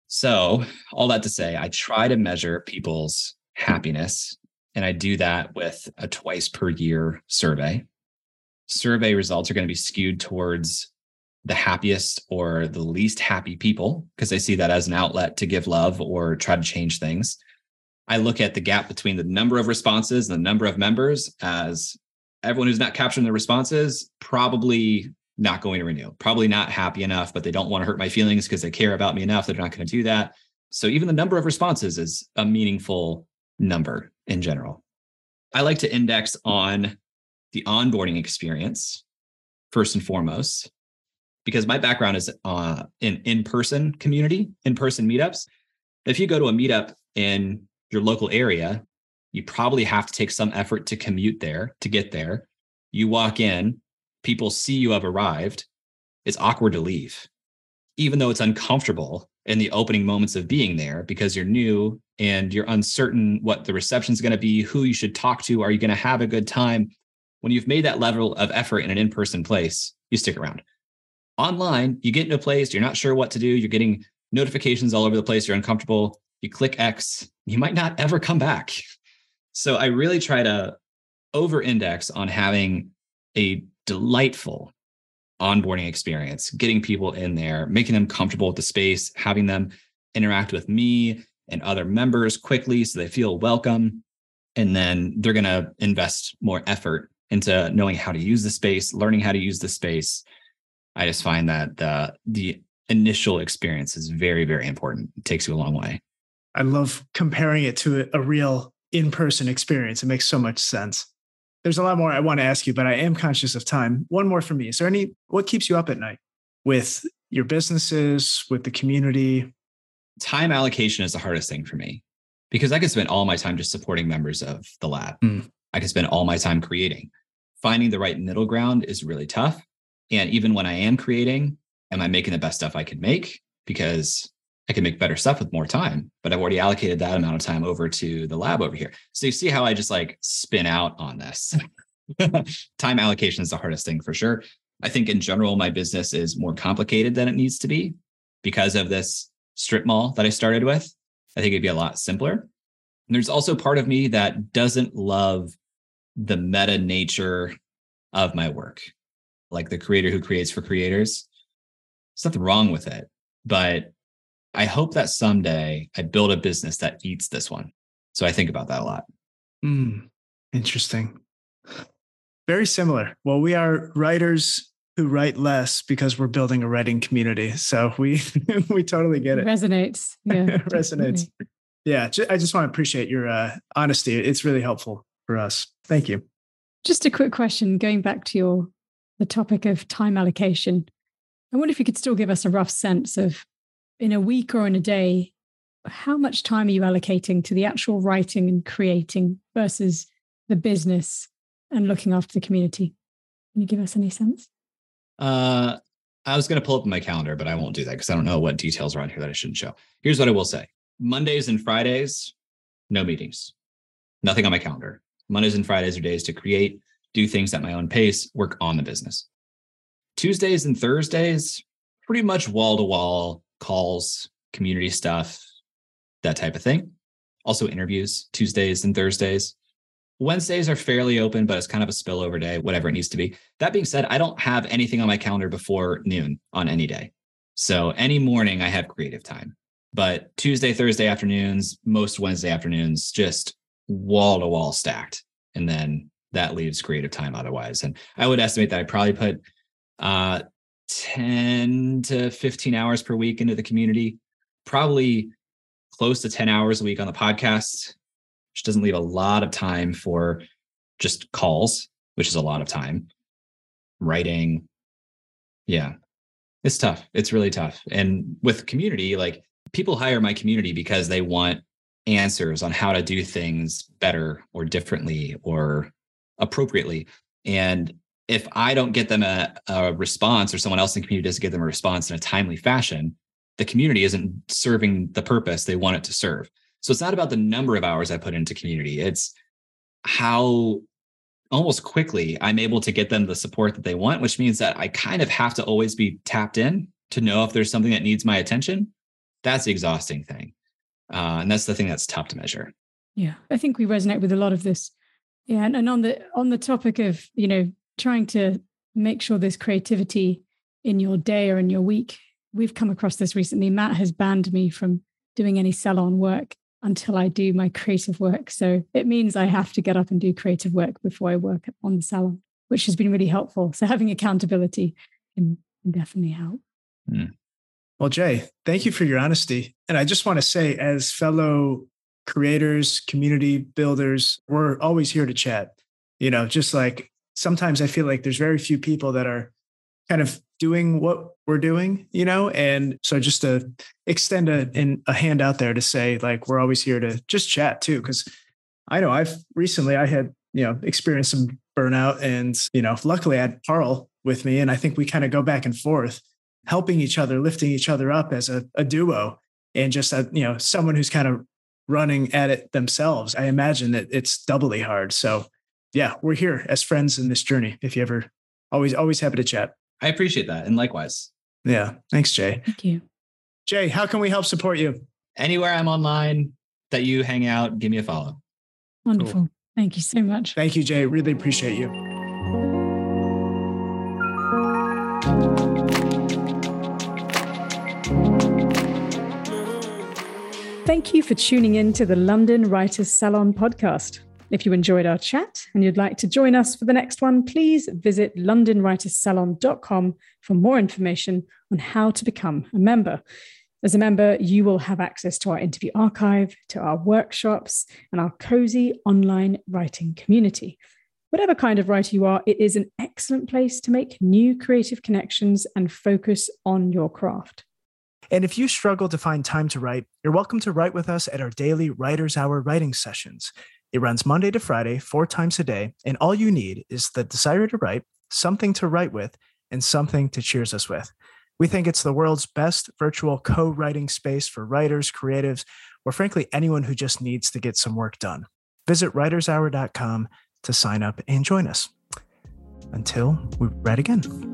So all that to say, I try to measure people's happiness, and I do that with a twice per year survey. Survey results are going to be skewed towards the happiest or the least happy people, because I see that as an outlet to give love or try to change things. I look at the gap between the number of responses and the number of members as everyone who's not capturing the responses, probably not going to renew, probably not happy enough, but they don't want to hurt my feelings because they care about me enough. They're not going to do that. So even the number of responses is a meaningful number in general. I like to index on the onboarding experience first and foremost, because my background is uh, in in-person community, in-person meetups. If you go to a meetup in your local area, you probably have to take some effort to commute there, to get there. You walk in, people see you have arrived. It's awkward to leave, even though it's uncomfortable in the opening moments of being there because you're new and you're uncertain what the reception is going to be, who you should talk to. Are you going to have a good time? When you've made that level of effort in an in-person place, you stick around. Online, you get into a place, you're not sure what to do. You're getting notifications all over the place. You're uncomfortable. You click X, you might not ever come back. So I really try to over-index on having a delightful onboarding experience, getting people in there, making them comfortable with the space, having them interact with me and other members quickly so they feel welcome. And then they're going to invest more effort into knowing how to use the space, learning how to use the space. I just find that the, the initial experience is very, very important. It takes you a long way. I love comparing it to a real in-person experience. It makes so much sense. There's a lot more I want to ask you, but I am conscious of time. One more for me. Is there any, what keeps you up at night with your businesses, with the community? Time allocation is the hardest thing for me because I could spend all my time just supporting members of the lab. Mm. I could spend all my time creating. Finding the right middle ground is really tough. And even when I am creating, am I making the best stuff I can make? Because I can make better stuff with more time, but I've already allocated that amount of time over to the lab over here. So you see how I just like spin out on this. Time allocation is the hardest thing for sure. I think in general, my business is more complicated than it needs to be because of this strip mall that I started with. I think it'd be a lot simpler. And there's also part of me that doesn't love the meta nature of my work, like the creator who creates for creators. There's nothing wrong with it, but I hope that someday I build a business that eats this one. So I think about that a lot. Mm, interesting. Very similar. Well, we are writers who write less because we're building a writing community. So we we totally get it. Resonates. Yeah. Resonates. Yeah. I just want to appreciate your uh, honesty. It's really helpful for us. Thank you. Just a quick question, going back to your the topic of time allocation. I wonder if you could still give us a rough sense of, in a week or in a day, how much time are you allocating to the actual writing and creating versus the business and looking after the community? Can you give us any sense? Uh, I was going to pull up my calendar, but I won't do that because I don't know what details are on here that I shouldn't show. Here's what I will say. Mondays and Fridays, no meetings, nothing on my calendar. Mondays and Fridays are days to create, do things at my own pace, work on the business. Tuesdays and Thursdays, pretty much wall-to-wall calls, community stuff, that type of thing. Also interviews, Tuesdays and Thursdays. Wednesdays are fairly open, but it's kind of a spillover day, whatever it needs to be. That being said, I don't have anything on my calendar before noon on any day. So any morning I have creative time. But Tuesday, Thursday afternoons, most Wednesday afternoons, just wall-to-wall stacked. And then that leaves creative time otherwise. And I would estimate that I probably put uh, ten to fifteen hours per week into the community, probably close to ten hours a week on the podcast, which doesn't leave a lot of time for just calls, which is a lot of time. Writing. Yeah, it's tough. It's really tough. And with community, like people hire my community because they want answers on how to do things better or differently or appropriately. And if I don't get them a, a response, or someone else in the community doesn't get them a response in a timely fashion, the community isn't serving the purpose they want it to serve. So it's not about the number of hours I put into community. It's how almost quickly I'm able to get them the support that they want, which means that I kind of have to always be tapped in to know if there's something that needs my attention. That's the exhausting thing. Uh, and that's the thing that's tough to measure. Yeah, I think we resonate with a lot of this. Yeah. And, and on the on the topic of, you know, trying to make sure there's creativity in your day or in your week, we've come across this recently. Matt has banned me from doing any salon work until I do my creative work. So it means I have to get up and do creative work before I work on the salon, which has been really helpful. So having accountability can definitely help. Mm. Well, Jay, thank you for your honesty. And I just want to say, as fellow creators, community builders, we're always here to chat. You know, just like sometimes I feel like there's very few people that are kind of doing what we're doing, you know? And so just to extend a, in, a hand out there to say, like, we're always here to just chat too. Cause I know I've recently, I had, you know, experienced some burnout and, you know, luckily I had Carl with me. And I think we kind of go back and forth, helping each other, lifting each other up as a, a duo, and just a, you know, someone who's kind of running at it themselves. I imagine that it's doubly hard. So yeah, we're here as friends in this journey. If you ever, always, always happy to chat. I appreciate that. And likewise. Yeah. Thanks, Jay. Thank you. Jay, how can we help support you? Anywhere I'm online that you hang out, give me a follow. Wonderful. Cool. Thank you so much. Thank you, Jay. Really appreciate you. Thank you for tuning in to the London Writers Salon podcast. If you enjoyed our chat and you'd like to join us for the next one, please visit london writers salon dot com for more information on how to become a member. As a member, you will have access to our interview archive, to our workshops, and our cozy online writing community. Whatever kind of writer you are, it is an excellent place to make new creative connections and focus on your craft. And if you struggle to find time to write, you're welcome to write with us at our daily Writers Hour writing sessions. It runs Monday to Friday, four times a day, and all you need is the desire to write, something to write with, and something to cheers us with. We think it's the world's best virtual co-writing space for writers, creatives, or frankly, anyone who just needs to get some work done. Visit writers hour dot com to sign up and join us. Until we write again.